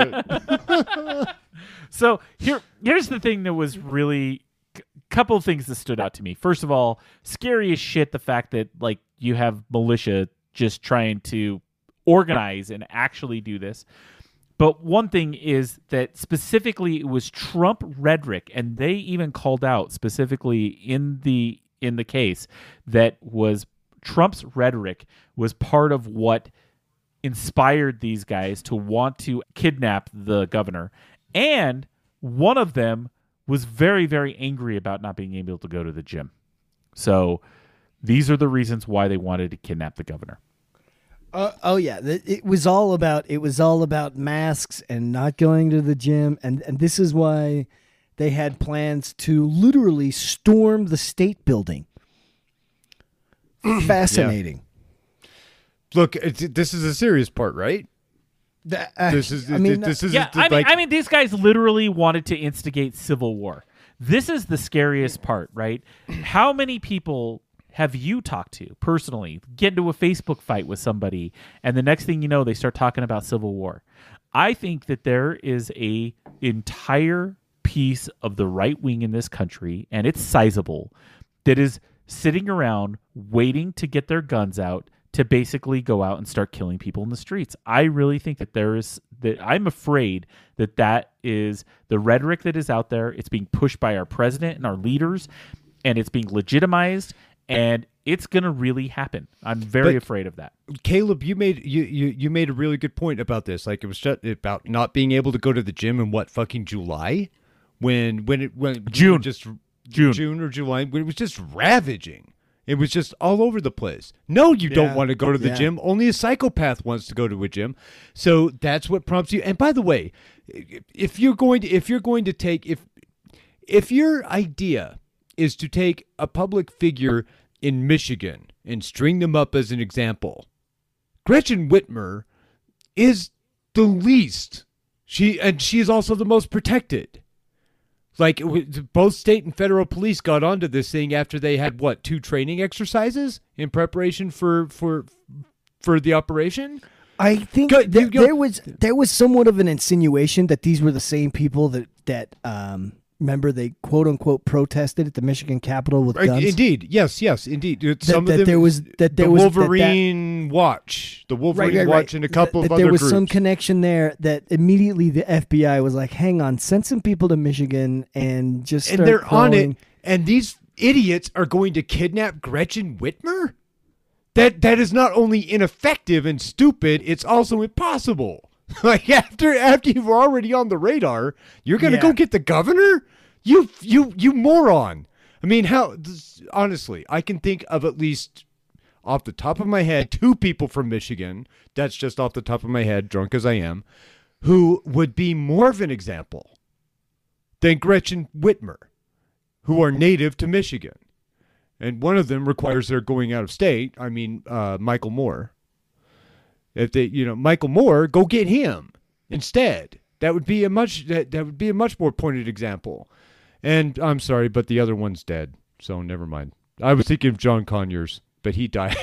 to do it. So here, here's the thing that was really a couple of things that stood out to me. First of all, scary as shit the fact that like you have militia just trying to organize and actually do this. But one thing is that specifically it was Trump rhetoric, and they even called out specifically in the in the case that was Trump's rhetoric was part of what inspired these guys to want to kidnap the governor. And one of them was very, very angry about not being able to go to the gym. So these are the reasons why they wanted to kidnap the governor. Uh, oh yeah, Th- it was all about it was all about masks and not going to the gym, and and this is why they had plans to literally storm the state building. Fascinating. Look, it's, this is a serious part, right? Th- uh, This is I mean, this is Yeah, the, I mean, like I mean, these guys literally wanted to instigate civil war. This is the scariest part, right? How many people have you talked to personally get into a Facebook fight with somebody, and the next thing you know, they start talking about civil war? I think that there is a entire piece of the right wing in this country, and it's sizable, that is sitting around waiting to get their guns out to basically go out and start killing people in the streets. I really think that there is that I'm afraid that that is the rhetoric that is out there. It's being pushed by our president and our leaders, and it's being legitimized, and it's going to really happen. I'm very But- afraid of that. Caleb, you made you, you you made a really good point about this. Like it was just about not being able to go to the gym in what fucking July, when when it when June. just June. June or July when it was just ravaging. It was just all over the place. No, you don't Yeah. want to go to the Yeah. gym. Only a psychopath wants to go to a gym. So that's what prompts you. And by the way, if you're going to if you're going to take if if your idea is to take a public figure in Michigan and string them up as an example, Gretchen Whitmer is the least. She and she is also the most protected. Like it was- both state and federal police got onto this thing after they had what two training exercises in preparation for for for the operation. I think Go- that you go- there was there was somewhat of an insinuation that these were the same people that that um remember they quote unquote protested at the Michigan Capitol with Right, guns. indeed, yes, yes, indeed. Some that of them, there was- that there the was- that- that- Wolverine Watch, the Wolverine Watch, and a couple that, of that other there was groups. some connection there that immediately the F B I was like, hang on, send some people to Michigan and just and start they're on crawling. it, and these idiots are going to kidnap Gretchen Whitmer. That that is not only ineffective and stupid; it's also impossible. Like after after you've already on the radar, you're gonna Yeah. go get the governor? You you you moron! I mean, how? This, honestly, I can think of at least off the top of my head two people from Michigan. That's just off the top of my head, drunk as I am, who would be more of an example than Gretchen Whitmer, who are native to Michigan. And one of them requires their going out of state. I mean, uh, Michael Moore. If they, you know, Michael Moore, go get him instead. That would be a much that, that would be a much more pointed example. And I'm sorry, but the other one's dead, so never mind. I was thinking of John Conyers, but he died.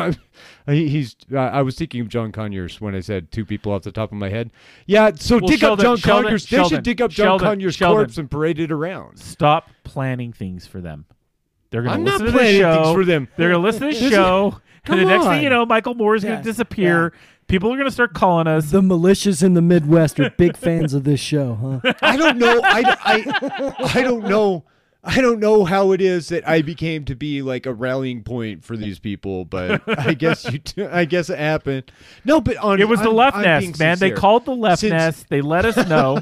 he, he's. Uh, I was thinking of John Conyers when I said two people off the top of my head. Yeah, so Well, dig Sheldon- up John Sheldon- Conyers. They Sheldon- should dig up John Sheldon- Conyers' Sheldon. corpse and parade it around. Stop planning things for them. They're going I'm to not listen to the planning show. things for them. They're going to listen to This the is- show. Come and the next on. thing you know, Michael Moore is going Yeah, to disappear. People are going to start calling us. The militias in the Midwest are big fans of this show, huh? I don't know. I, I, I don't know. I don't know how it is that I became to be like a rallying point for these people, but I guess you. T- I guess it happened. No, but on It was the I'm- left I'm nest, being man. They sincere. called the left Since- nest. They let us know.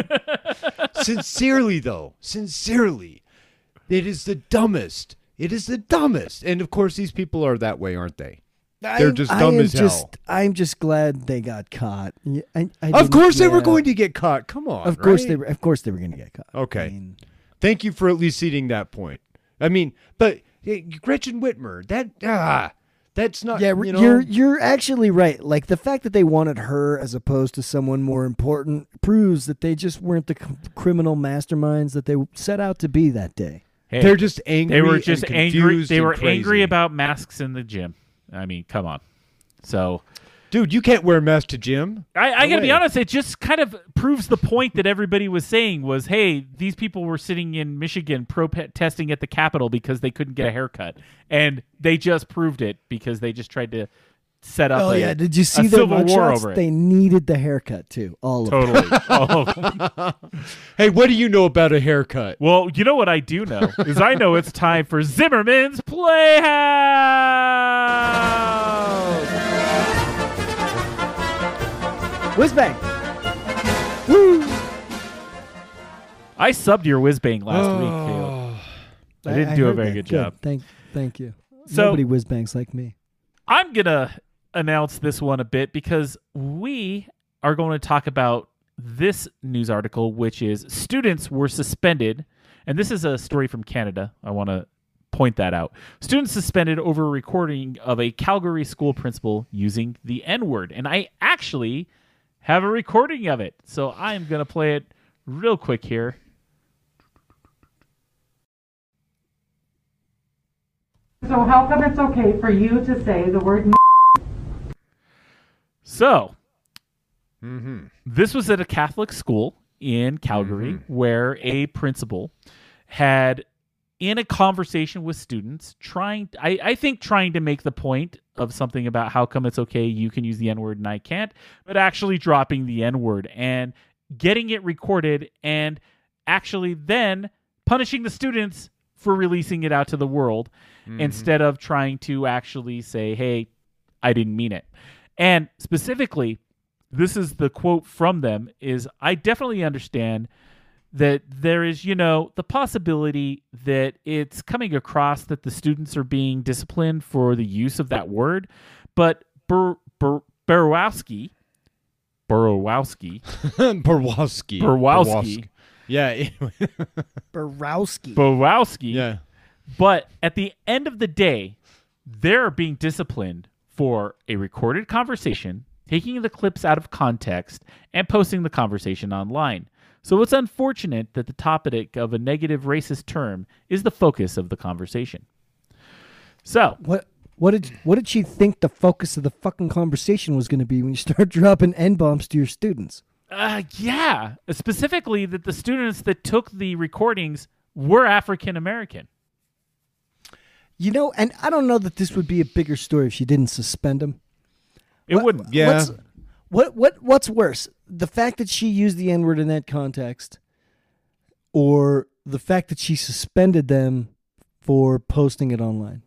Sincerely, though, sincerely, it is the dumbest. It is the dumbest, and of course, these people are that way, aren't they? They're I'm- just I dumb am as hell. just, I'm just glad they got caught. Yeah, I, I Of didn't- course, they were yeah. going to get caught. Come on. Of course right? they were. Of course they were going to get caught. Okay. I mean, Thank you for at least ceding that point. I mean, but eh, Gretchen Whitmer, that ah, that's not. yeah, you know, you're you're actually right. Like the fact that they wanted her as opposed to someone more important proves that they just weren't the c- criminal masterminds that they set out to be that day. Hey, they're just angry. they were and just angry. confused They and were crazy. angry about masks in the gym. I mean, come on. So Dude, you can't wear a mask to gym. I, I No got to be way. honest. It just kind of proves the point that everybody was saying was, hey, these people were sitting in Michigan protesting at the Capitol because they couldn't get a haircut, and they just proved it because they just tried to set up. Oh a, yeah, did you a see their civil war mugshots? over it? They needed the haircut too. All of them. Totally. All of them. Hey, what do you know about a haircut? Well, you know what I do know is I know it's time for Zimmerman's Playhouse. Whiz bang. I subbed your whiz bang last week, Caleb. I didn't do a heard very that. good job. Thank, thank you. So- Nobody whiz bangs like me. I'm going to announce this one a bit because we are going to talk about this news article, which is students were suspended. And this is a story from Canada. I want to point that out. Students suspended over a recording of a Calgary school principal using the N-word. And I actually have a recording of it. So I'm going to play it real quick here. So how come it's okay for you to say the word? So, Mm-hmm. this was at a Catholic school in Calgary Mm-hmm. where a principal had, in a conversation with students, trying, I, I think trying to make the point of something about how come it's okay you can use the N-word and I can't, but actually dropping the N-word and getting it recorded and actually then punishing the students for releasing it out to the world mm-hmm. instead of trying to actually say, hey, I didn't mean it. And specifically, this is the quote from them, is I definitely understand that there is, you know, the possibility that it's coming across that the students are being disciplined for the use of that word. But Ber- Ber- Borowski, Borowski, Borowski, Borowski, yeah, anyway. Borowski. Borowski, yeah. But at the end of the day, they're being disciplined for a recorded conversation, taking the clips out of context, and posting the conversation online. So it's unfortunate that the topic of a negative racist term is the focus of the conversation. So What what did what did she think the focus of the fucking conversation was going to be when you start dropping N-bombs to your students? Uh, yeah, specifically that the students that took the recordings were African American. You know, and I don't know that this would be a bigger story if she didn't suspend them. It What- wouldn't. Yeah. What's, what what what's worse, the fact that she used the N-word in that context, or the fact that she suspended them for posting it online?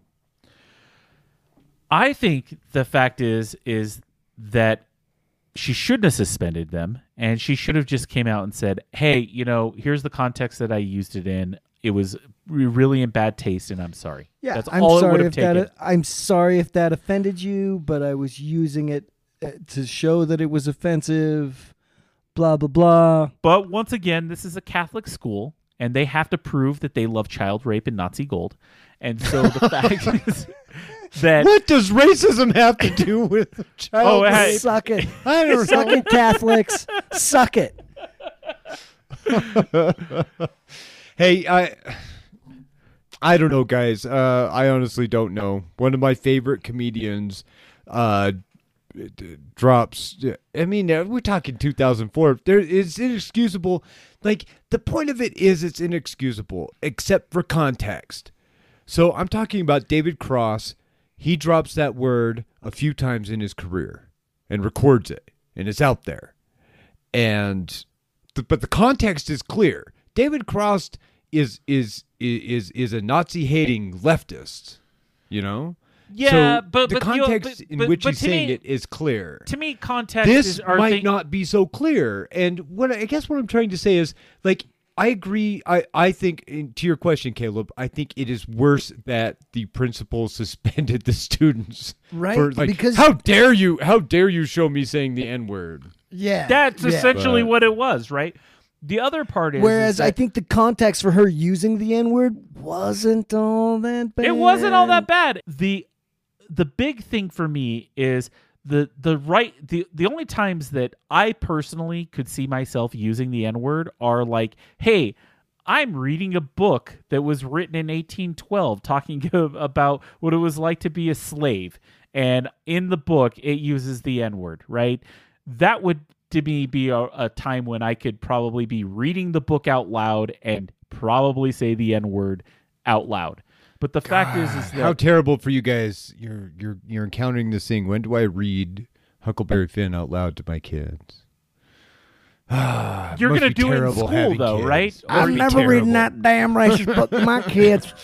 I think the fact is is that she shouldn't have suspended them, and she should have just came out and said, "Hey, you know, here's the context that I used it in. It was re- really in bad taste, and I'm sorry." Yeah, That's I'm all it would sorry have if that taken. I'm sorry if that offended you, but I was using it uh, to show that it was offensive. Blah blah blah. But once again, this is a Catholic school, and they have to prove that they love child rape and Nazi gold. And so the fact is that What does racism have to do with child Oh, it rape? had- Suck it. I don't Suck know. it, Catholics. Suck it. Hey, I I don't know, guys. Uh, I honestly don't know. One of my favorite comedians uh, d- drops. I mean, uh, we're talking two thousand four. There, it's inexcusable. Like, the point of it is it's inexcusable, except for context. So I'm talking about David Cross. He drops that word a few times in his career and records it, and it's out there. And th- but the context is clear. David Cross is is is is a Nazi hating leftist, you know. Yeah, so but- the but you- context but- in but- which but he's to saying me- it is clear. to me, context This is our might thing. not be so clear. And what I guess what I'm trying to say is, like, I agree. I, I think, in, to your question, Caleb, I think it is worse that the principal suspended the students. Right, For, like, because- how dare you? How dare you show me saying the N word? Yeah. That's yeah. essentially But- what it was, right? The other part is, Whereas is I that think the context for her using the N-word wasn't all that bad. it wasn't all that bad. The the big thing for me is the the right the the only times that I personally could see myself using the N-word are like, hey, I'm reading a book that was written in eighteen twelve talking about what it was like to be a slave, and in the book it uses the N-word, right? That would to me be a, a time when I could probably be reading the book out loud and probably say the N-word out loud. But the fact is, is that How terrible for you guys! You're you're you're encountering this thing. When do I read Huckleberry Finn out loud to my kids? Ah, you're must going to be do it in terrible school, having though, kids. right? Must I'm be never terrible. reading that damn racist book to my kids.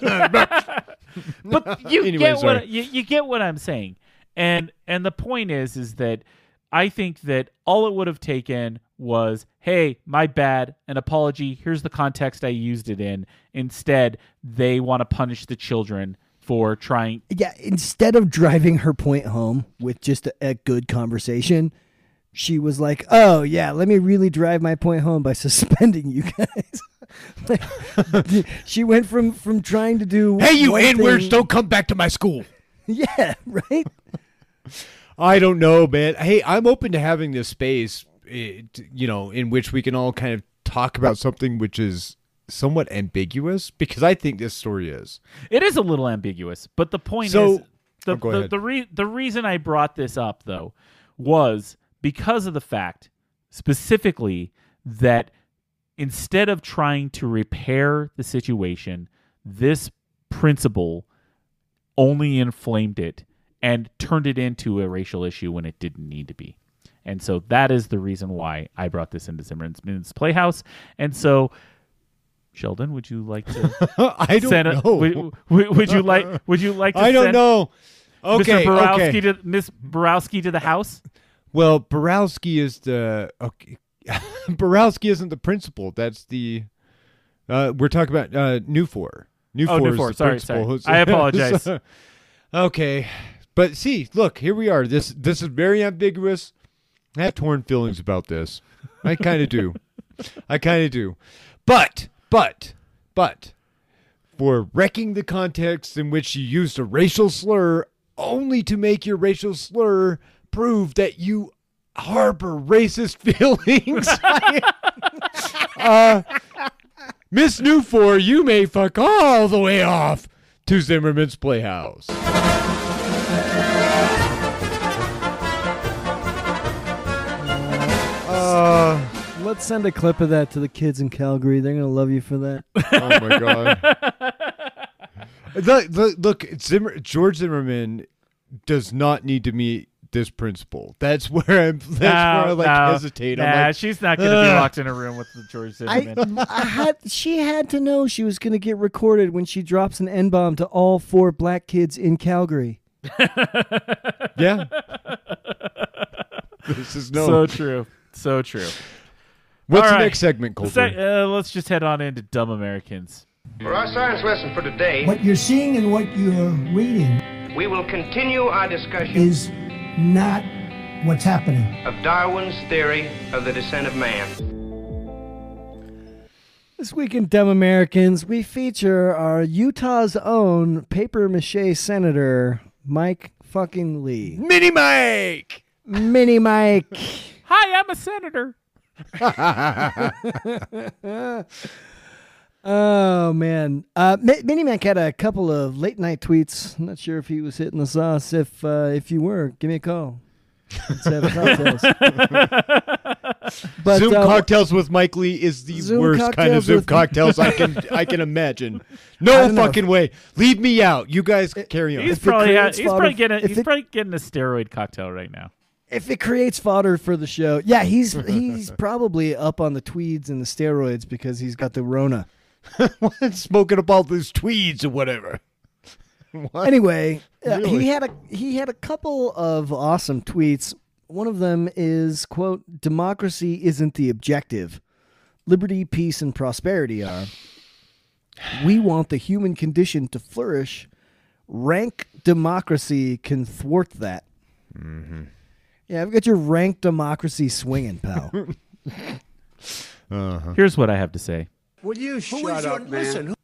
But you Anyway, get sorry. what you, you get what I'm saying, and and the point is, is that I think that all it would have taken was, hey, my bad, an apology. Here's the context I used it in. Instead, they want to punish the children for trying. Yeah, instead of driving her point home with just a, a good conversation, she was like, "Oh yeah, let me really drive my point home by suspending you guys." Like, she went from from trying to do Hey, you one N-words! thing- Don't come back to my school. Yeah, right. I don't know, man. Hey, I'm open to having this space, eh, t- you know, in which we can all kind of talk about something which is somewhat ambiguous, because I think this story is. It is a little ambiguous, but the point So- is, the Oh, go the ahead. the, re- the reason I brought this up though was because of the fact, specifically, that instead of trying to repair the situation, this principle only inflamed it and turned it into a racial issue when it didn't need to be. And so that is the reason why I brought this into Zimmerman's Playhouse. And so, Sheldon, would you like to? I don't send know. A, would, would, would you like? Would you like? to I don't send know. Okay, Mister Borowski okay. to Miss Borowski to the house. Well, Borowski is the okay. Borowski isn't the principal. That's the. Uh, we're talking about uh, Newfor. Newfor Oh, is Newfor. the Sorry, principal. sorry. I apologize. Okay, but see, look, here we are. This this is very ambiguous. I have torn feelings about this. I kind of do. I kind of do. But, but, but, for wrecking the context in which you used a racial slur only to make your racial slur prove that you harbor racist feelings. uh, Miss Newfor, you may fuck all the way off to Zimmerman's Playhouse. Uh, Let's send a clip of that to the kids in Calgary. They're going to love you for that. oh, my God. Look, look, look Zimmer, George Zimmerman does not need to meet this principal. That's where I'm. That's no, where I like no, hesitate. Nah, I'm like, she's not going to be "Ugh." locked in a room with the George Zimmerman. I, I had she had to know she was going to get recorded when she drops an N-bomb to all four black kids in Calgary. Yeah. This is no. So true. So true. What's All the right. next segment, Colter? Se- uh, let's just head on into Dumb Americans. For our science lesson for today, What you're seeing and what you're reading we will continue our discussion is not what's happening. of Darwin's theory of the descent of man. This week in Dumb Americans, we feature our Utah's own paper mache senator, Mike fucking Lee. Mini Mike! Mini Mike. Hi, I'm a senator. Oh, man. Uh, Mi- Mini Mac had a couple of late night tweets. I'm not sure if he was hitting the sauce. If uh, if you were, give me a call. Let's have cocktails. But, Zoom uh, cocktails with Mike Lee is the Zoom worst kind of cocktails Zoom with- cocktails I can I can imagine. I No don't know. fucking way. Leave me out. You guys carry on. He's If it probably ha- creates he's fodder- probably getting if he's it- probably getting a steroid cocktail right now. If it creates fodder for the show, yeah, he's he's probably up on the tweeds and the steroids because he's got the Rona. Smoking up all those tweeds or whatever. What? Anyway, uh, Really? he had a he had a couple of awesome tweets. One of them is, quote, "Democracy isn't the objective. Liberty, peace, and prosperity are. We want the human condition to flourish. Rank democracy can thwart that." Mm-hmm. Yeah, I've got your rank democracy swinging, pal. Uh-huh. Here's what I have to say. Will you shut up, man? Listen,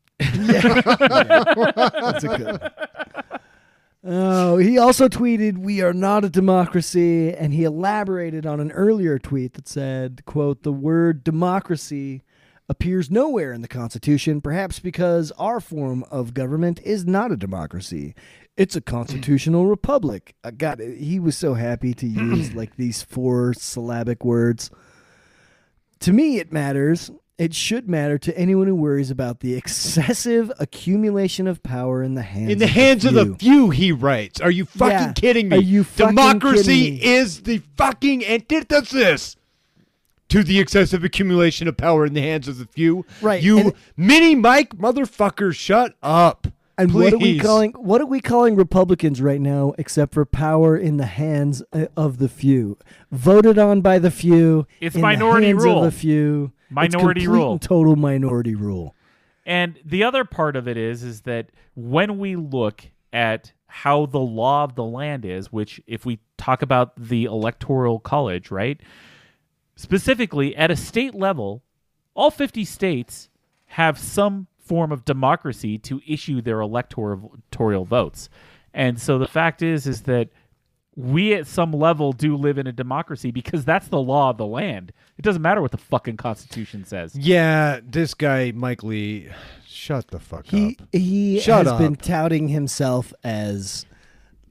That's a good one. Oh, he also tweeted, "We are not a democracy," and he elaborated on an earlier tweet that said, quote, "The word democracy appears nowhere in the Constitution, perhaps because our form of government is not a democracy. It's a constitutional republic." I got it. He was so happy to use like these four syllabic words. To me, it matters. It should matter to anyone who worries about the excessive accumulation of power in the hands In the of hands the of few. the few, he writes. Are you fucking Yeah. kidding me? Are you fucking Democracy kidding me? is the fucking antithesis to the excessive accumulation of power in the hands of the few. Right, You and- mini Mike motherfucker, shut up. And Please. what are we calling what are we calling Republicans right now, except for power in the hands uh, of the few, voted on by the few? It's in minority the hands rule. Of the few. Minority it's complete rule. and total minority rule. And the other part of it is, is that when we look at how the law of the land is, which if we talk about the Electoral College, right, specifically at a state level, all fifty states have some form of democracy to issue their electoral votes. And so the fact is, is that we at some level do live in a democracy because that's the law of the land. It doesn't matter what the fucking Constitution says. Yeah, this guy, Mike Lee, shut the fuck He up. he Shut has up. been touting himself as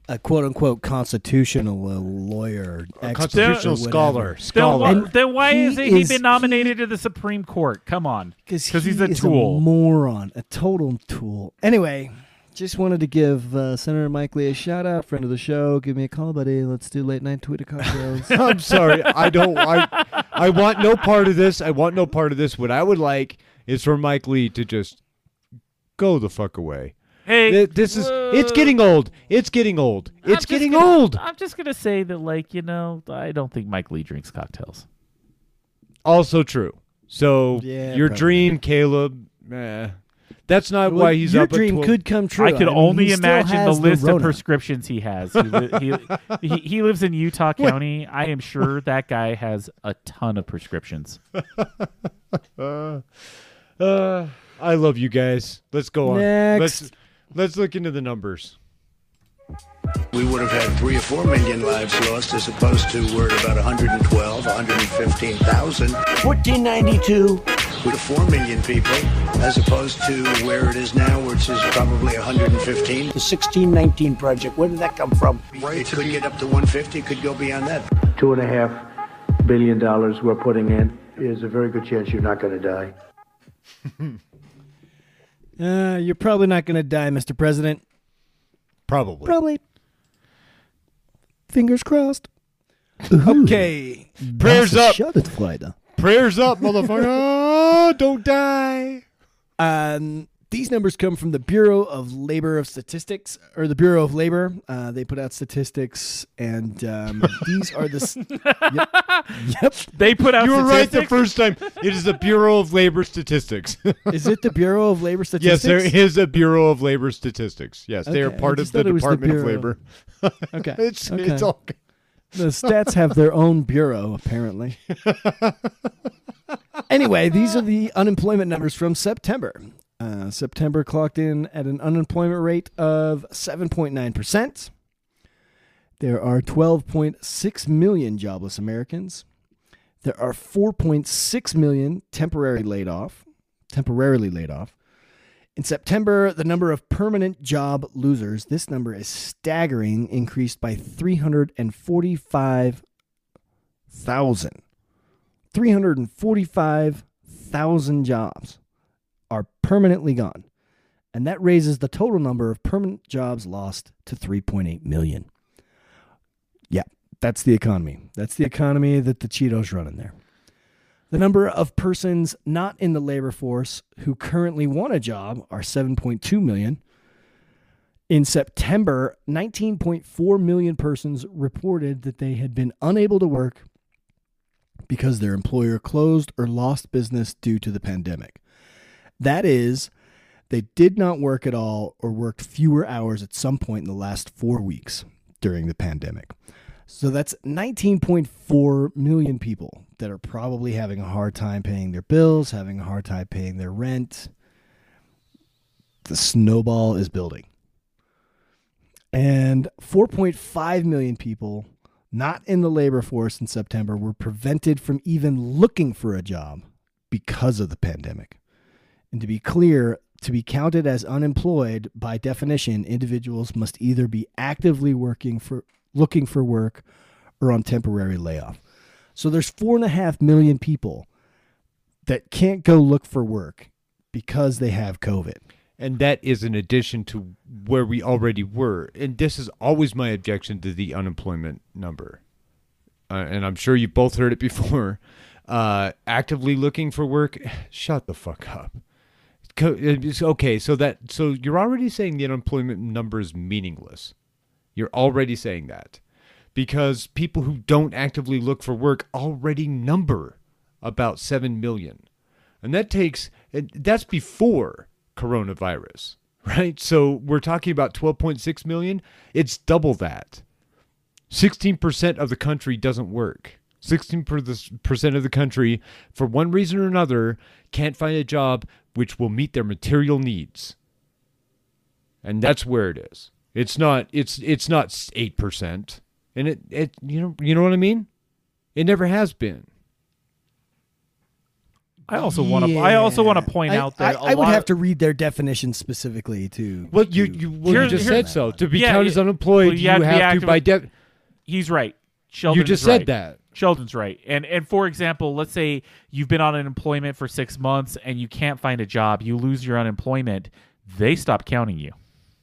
a quote unquote constitutional uh, lawyer, A expert constitutional or scholar. whatever. Then, Scholar. why, then why he is it he is- been nominated to the Supreme Court? Come on, Because he's a is tool. a moron, a total tool. Anyway, just wanted to give uh, Senator Mike Lee a shout out, friend of the show. Give me a call, buddy. Let's do late night Twitter cocktails. I'm sorry. I don't. I, I want no part of this. I want no part of this. What I would like is for Mike Lee to just go the fuck away. Hey, Th- this is. It's uh, getting old. It's getting old. I'm It's just getting gonna- old. I'm just gonna say that, like, you know, I don't think Mike Lee drinks cocktails. Also true. So Yeah, your probably. dream, Caleb. Eh, that's not Well, why he's your up at dream twelve. could come true. I could mean, only he still imagine the has list of Rona. prescriptions he has. He, li- he, he, he lives in Utah County. I am sure that guy has a ton of prescriptions. Uh, uh, I love you guys. Let's go on. Next. Let's let's look into the numbers. We would have had three or four million lives lost as opposed to we're at about one hundred twelve, one hundred fifteen thousand. fourteen ninety-two. With four million people as opposed to where it is now, which is probably one hundred fifteen. The sixteen nineteen project, where did that come from? It could get up to one hundred fifty, could go beyond that. Two and a half billion dollars we're putting in. There's a very good chance you're not going to die. Uh, you're probably not going to die, Mister President. Probably. Probably. Fingers crossed. Okay. Prayers up. Schadenfreude. Prayers up, motherfucker. Oh, don't die. Um, these numbers come from the Bureau of Labor of Statistics, or the Bureau of Labor. Uh, they put out statistics, and um, these are the. S- yep. yep. They put out You were right the statistics? first time. It is the Bureau of Labor Statistics. Is it the Bureau of Labor Yes, Statistics? there is a Bureau of Labor Statistics. Yes, they are Okay, I part of just the thought it was the Department of Bureau. Labor. Okay. it's okay. it's all. The stats have their own bureau, apparently. Anyway, these are the unemployment numbers from September. Uh, September clocked in at an unemployment rate of seven point nine percent. There are twelve point six million jobless Americans. There are four point six million temporarily laid off. Temporarily laid off. In September, the number of permanent job losers, this number is staggering, increased by three hundred forty-five thousand. three hundred forty-five thousand jobs are permanently gone. And that raises the total number of permanent jobs lost to three point eight million. Yeah, that's the economy. That's the economy that the Cheetos run in there. The number of persons not in the labor force who currently want a job are seven point two million. In September, nineteen point four million persons reported that they had been unable to work because their employer closed or lost business due to the pandemic. That is, they did not work at all or worked fewer hours at some point in the last four weeks during the pandemic. So that's nineteen point four million people that are probably having a hard time paying their bills, having a hard time paying their rent. The snowball is building. And four point five million people not in the labor force in September were prevented from even looking for a job because of the pandemic. And to be clear, to be counted as unemployed, by definition, individuals must either be actively working for looking for work or on temporary layoff. So there's four and a half million people that can't go look for work because they have COVID. And that is in addition to where we already were. And this is always my objection to the unemployment number. Uh, and I'm sure you've both heard it before. Uh, actively looking for work, shut the fuck up. Co- it's okay, so that so you're already saying the unemployment number is meaningless. You're already saying that. Because people who don't actively look for work already number about seven million. And that takes, that's before coronavirus, right? So we're talking about twelve point six million. It's double that. sixteen percent of the country doesn't work. sixteen percent of the country, for one reason or another, can't find a job which will meet their material needs. And that's where it is. It's not, it's, it's not eight percent. And it, it, you know, you know what I mean? It never has been. I also want to. I also want to point I, out that I, a I would lot have of- to read their definition specifically to. Well, you to- you, well, Here- you just here- said so. To be Yeah, counted as it- unemployed, well, you have have, to be to active- by def. He's right. Sheldon You just is said right. that. Sheldon's right. And and for example, let's say you've been on unemployment for six months and you can't find a job. You lose your unemployment. They stop counting you.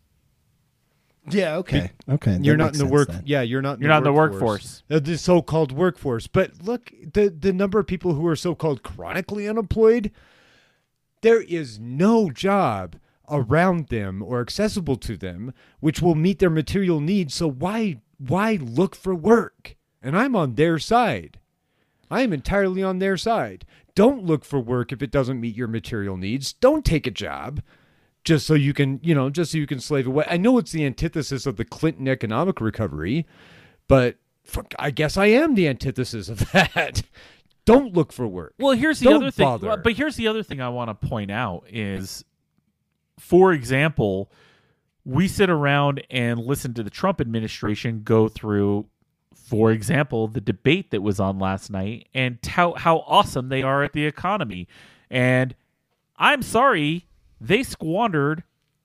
Yeah. Okay. Okay. You're that not makes in the sense work. then. Yeah, you're not. In You're the not in the workforce. Uh, The so-called workforce. But look, the the number of people who are so-called chronically unemployed, there is no job around them or accessible to them which will meet their material needs. So why why look for work? And I'm on their side. I am entirely on their side. Don't look for work if it doesn't meet your material needs. Don't take a job just so you can, you know, just so you can slave away. I know it's the antithesis of the Clinton economic recovery, but fuck, I guess I am the antithesis of that. Don't look for work. Well, here's the Don't other thing. bother. But here's the other thing I want to point out is, for example, we sit around and listen to the Trump administration go through, for example, the debate that was on last night and tout how awesome they are at the economy. And I'm sorry, they squandered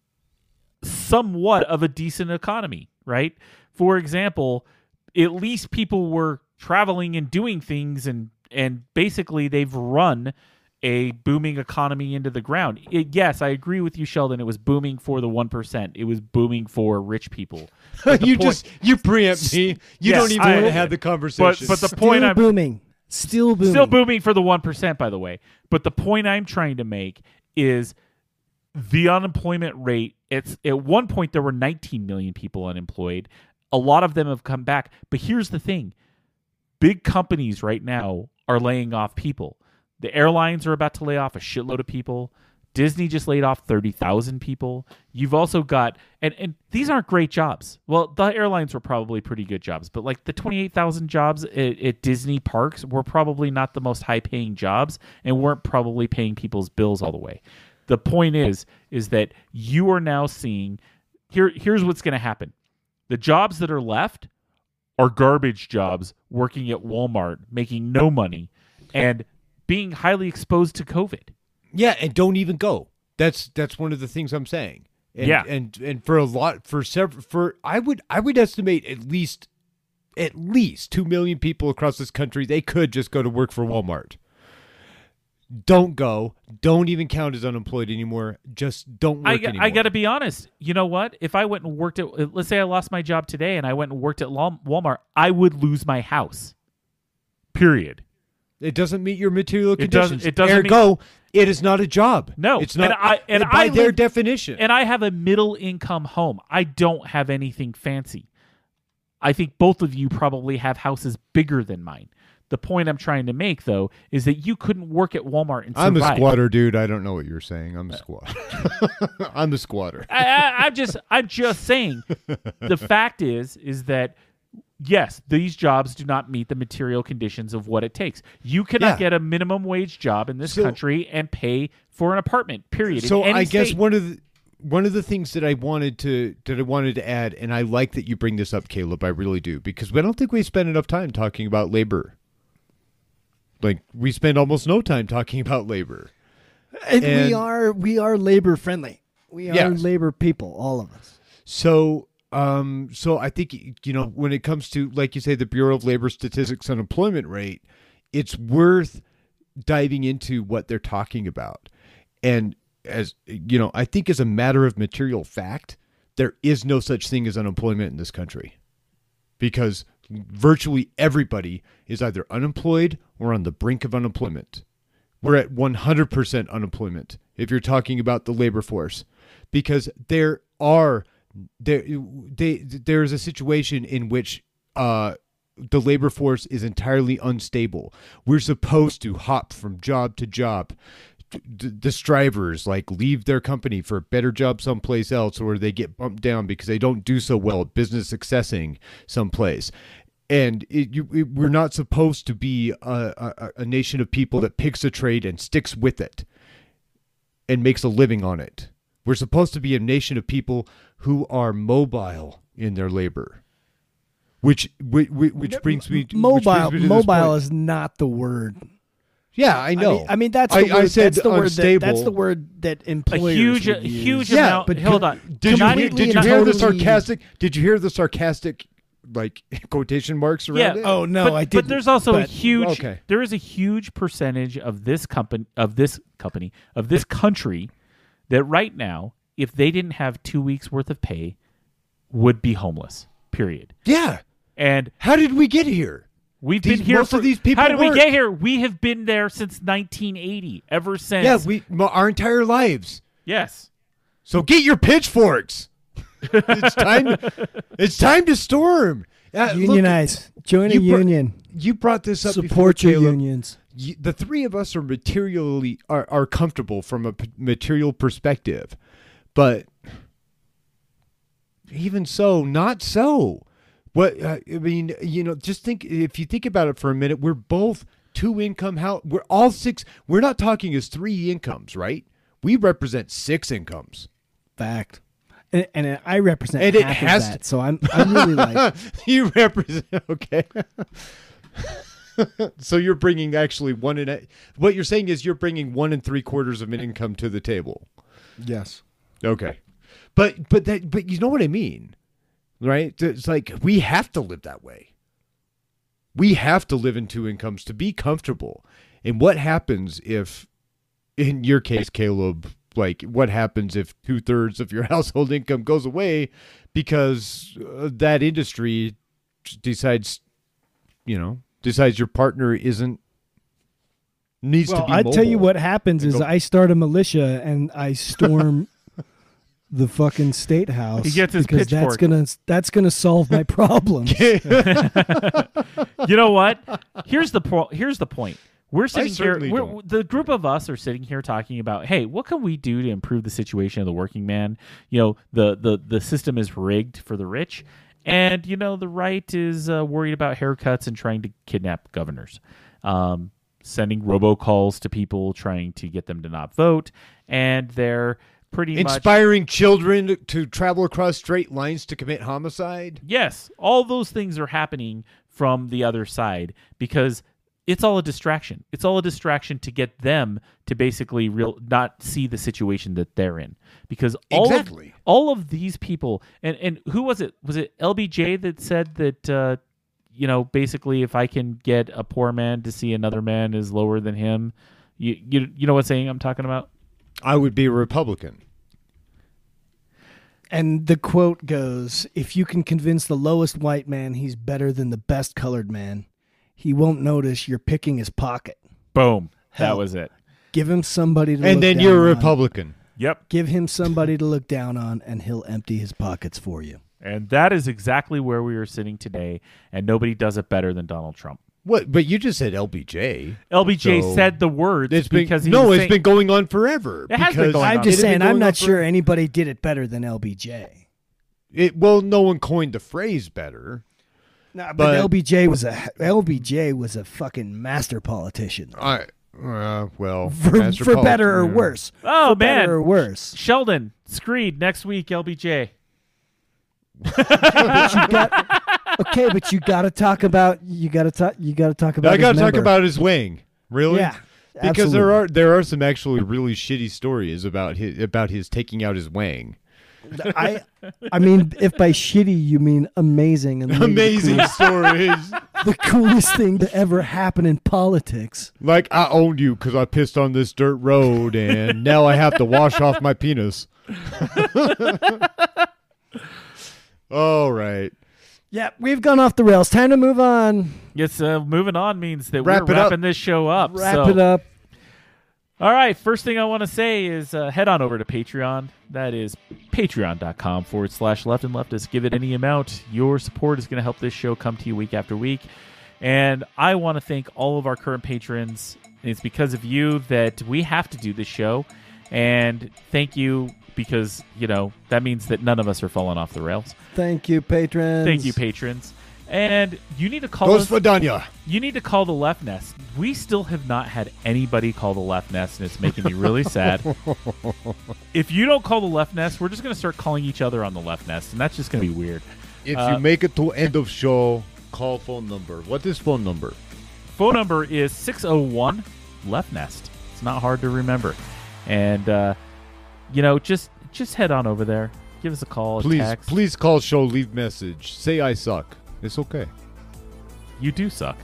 somewhat of a decent economy, right? For example, at least people were traveling and doing things, and and basically they've run a booming economy into the ground. It, yes, I agree with you, Sheldon. It was booming for the one percent. It was booming for rich people. But the you point- just you preempt me. You Yes, don't even I- want to have the conversation. But, but the Still point I'm booming. Still booming. Still booming for the one percent, by the way. But the point I'm trying to make is the unemployment rate. It's at one point there were nineteen million people unemployed. A lot of them have come back. But here's the thing. Big companies right now are laying off people. The airlines are about to lay off a shitload of people. Disney just laid off thirty thousand people. You've also got, and, and these aren't great jobs. Well, the airlines were probably pretty good jobs, but like the twenty-eight thousand jobs at, at Disney parks were probably not the most high paying jobs and weren't probably paying people's bills all the way. The point is, is that you are now seeing, here, here's what's going to happen. The jobs that are left are garbage jobs working at Walmart, making no money and being highly exposed to COVID. yeah, and don't even go. That's that's one of the things I'm saying. And, Yeah. and and for a lot for several for I would I would estimate at least at least two million people across this country, they could just go to work for Walmart. Don't go. Don't even count as unemployed anymore. Just don't work I, anymore. I got to be honest. You know what? If I went and worked at, let's say I lost my job today and I went and worked at Wal- Walmart, I would lose my house. Period. It doesn't meet your material It doesn't- conditions. it doesn't Ergo, it is not a job. No, it's not. And I and by I their live- definition. And I have a middle income home. I don't have anything fancy. I think both of you probably have houses bigger than mine. The point I'm trying to make, though, is that you couldn't work at Walmart and survive. I'm a squatter, dude. I don't know what you're saying. I'm a squatter. I'm a squatter. I, I, I'm just, I'm just saying. The fact is, is that yes, these jobs do not meet the material conditions of what it takes. You cannot Yeah. get a minimum wage job in this So- country and pay for an apartment. Period. in So any I guess state. one of the one of the things that I wanted to that I wanted to add, and I like that you bring this up, Caleb. I really do, because I don't think we spend enough time talking about labor. Like we spend almost no time talking about labor. And, we And- are we are labor friendly. We are Yes. labor people, all of us. So, um, so I think you know when it comes to, like you say, the Bureau of Labor Statistics unemployment rate, it's worth diving into what they're talking about. And as you know, I think as a matter of material fact, there is no such thing as unemployment in this country, because virtually everybody is either unemployed or on the brink of unemployment. We're at one hundred percent unemployment if you're talking about the labor force, because there are there they there is a situation in which uh the labor force is entirely unstable. We're supposed to hop from job to job. D- the strivers like leave their company for a better job someplace else, or they get bumped down because they don't do so well at business successing someplace. And it, you, it, we're not supposed to be a, a, a nation of people that picks a trade and sticks with it and makes a living on it. We're supposed to be a nation of people who are mobile in their labor. Which which, which brings me to, which Mobile brings me to this mobile point. is not the word. Yeah, I know. I mean, I mean that's I- the I word, said that's the word that, unstable. that's the word that A employers huge, would a use. huge Yeah, amount. but hold co- on. Did you, Completely hear, did you and hear the totally- sarcastic? Did you hear the sarcastic, like quotation marks around Yeah. it? Oh no, but, I but didn't. there's also a but- huge. okay. There is a huge percentage of this company, of this company, of this country, that right now, if they didn't have two weeks worth of pay, would be homeless. Period. Yeah. And How did we get here? we've These- been here. most for, of these people How did we work. get here? We have been there since nineteen eighty. Ever since. Yeah, we our entire lives. Yes. So get your pitchforks. it's time. It's time to storm. Uh, look, Unionize. Join a you brought- union. you brought this up. before, Support your Caleb. unions. You, the three of us are materially are, are comfortable from a p- material perspective, but even so, not so. What uh, I mean, you know, just think if you think about it for a minute, we're both two income house. We're all six. We're not talking as three incomes, right? We represent six incomes. Fact. And, and I represent And it half has of that, to- so I'm I'm really like You represent okay. So you're bringing actually one and a, what you're saying is you're bringing one and three quarters of an income to the table. yes. Okay, but but that but you know what I mean, right? It's like we have to live that way. We have to live in two incomes to be comfortable. And what happens if, in your case, Caleb, like what happens if two thirds of your household income goes away because uh, that industry decides, you know, decides your partner isn't needs Well, to be. I tell you mobile. what happens is Go- I start a militia and I storm the fucking state house. He gets his because that's pitchfork. gonna that's gonna solve my problems. You know what? Here's the pro- here's the point. We're sitting here. certainly We're, don't. the group of us are sitting here talking about, hey, what can we do to improve the situation of the working man? You know, the the the system is rigged for the rich, and you know the right is uh, worried about haircuts and trying to kidnap governors, um, sending robocalls to people trying to get them to not vote, and they're pretty much Inspiring children to travel across straight lines to commit homicide. yes, all those things are happening from the other side because it's all a distraction. It's all a distraction to get them to basically real not see the situation that they're in. Because all Exactly. of, all of these people and, and who was it? Was it L B J that said that uh, you know, basically if I can get a poor man to see another man is lower than him, you you you know what saying I'm talking about? I would be a Republican. And the quote goes, if you can convince the lowest white man he's better than the best colored man, he won't notice you're picking his pocket. Boom. That Hell. was it. Give him somebody to look And then down you're a on. Republican. Yep. Give him somebody to look down on, and he'll empty his pockets for you. And that is exactly where we are sitting today, and nobody does it better than Donald Trump. What? But you just said L B J. L B J So- said the words It's been because he no, was it's saying- been going on forever. It has been because going I'm on. just It had saying, been I'm going on not for- sure anybody did it better than L B J. It well, no one coined the phrase better. No, but, But- L B J was a L B J was a fucking master politician. I uh, well For, Master for Pol- better or yeah. worse. Oh, for man. better or worse. Sheldon, Screed, next week, L B J. But you got, okay, but you got to talk about you got to talk you got to talk about. I got to his talk member. about his wing. Really? Yeah, Because there absolutely. are there are some actually really shitty stories about his about his taking out his wang. I I mean, if by shitty you mean amazing and maybe Amazing the stories. coolest, the coolest thing to ever happen in politics. Like I owned you because I pissed on this dirt road, and now I have to wash off my penis. All right. Yeah, we've gone off the rails. Time to move on. Yes, uh, moving on means that Wrap we're it up. wrapping this show up. Wrap so- it up. All right, first thing I want to say is uh, head on over to Patreon. That is patreon.com forward slash left and leftist. Give it any amount. Your support is going to help this show come to you week after week. And I want to thank all of our current patrons. It's because of you that we have to do this show. And thank you because, you know, that means that none of us are falling off the rails. Thank you, patrons. Thank you, patrons. And you need to call Dos us. Fadanya. You need to call the Left Nest. We still have not had anybody call the Left Nest, and it's making me really sad. If you don't call the Left Nest, we're just going to start calling each other on the Left Nest, and that's just going to be weird. If Uh, you make it to end of show, call phone number. What is phone number? Phone number is six oh one, Left Nest. It's not hard to remember. And, uh, you know, just just head on over there. Give us a call, a Please, text. please call, show, leave message. Say I suck. It's okay. You do suck.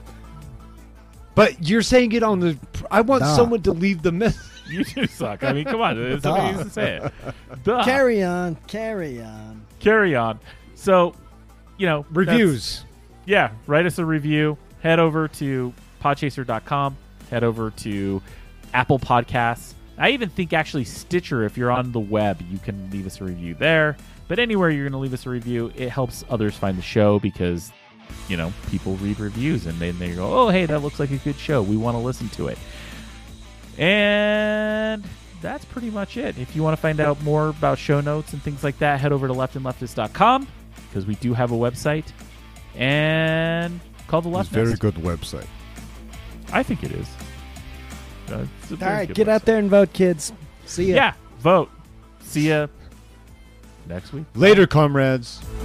But you're saying it on the... I want Duh. someone to leave the message. You do suck. I mean, come on. It's Duh. okay to say it. Duh. Carry on. Carry on. Carry on. So, you know. Reviews. Yeah. Write us a review. Head over to podchaser dot com. Head over to Apple Podcasts. I even think actually Stitcher, if you're on the web, you can leave us a review there. But anywhere you're going to leave us a review, it helps others find the show because, you know, people read reviews and then they go, oh, hey, that looks like a good show. We want to listen to it. And that's pretty much it. If you want to find out more about show notes and things like that, head over to left and leftist dot com because we do have a website. And call the Left It's a very Nest. good website. I think it is. Uh, it's a All very right, good get website. out there and vote, kids. See ya. Yeah, vote. See ya next week. Later, comrades.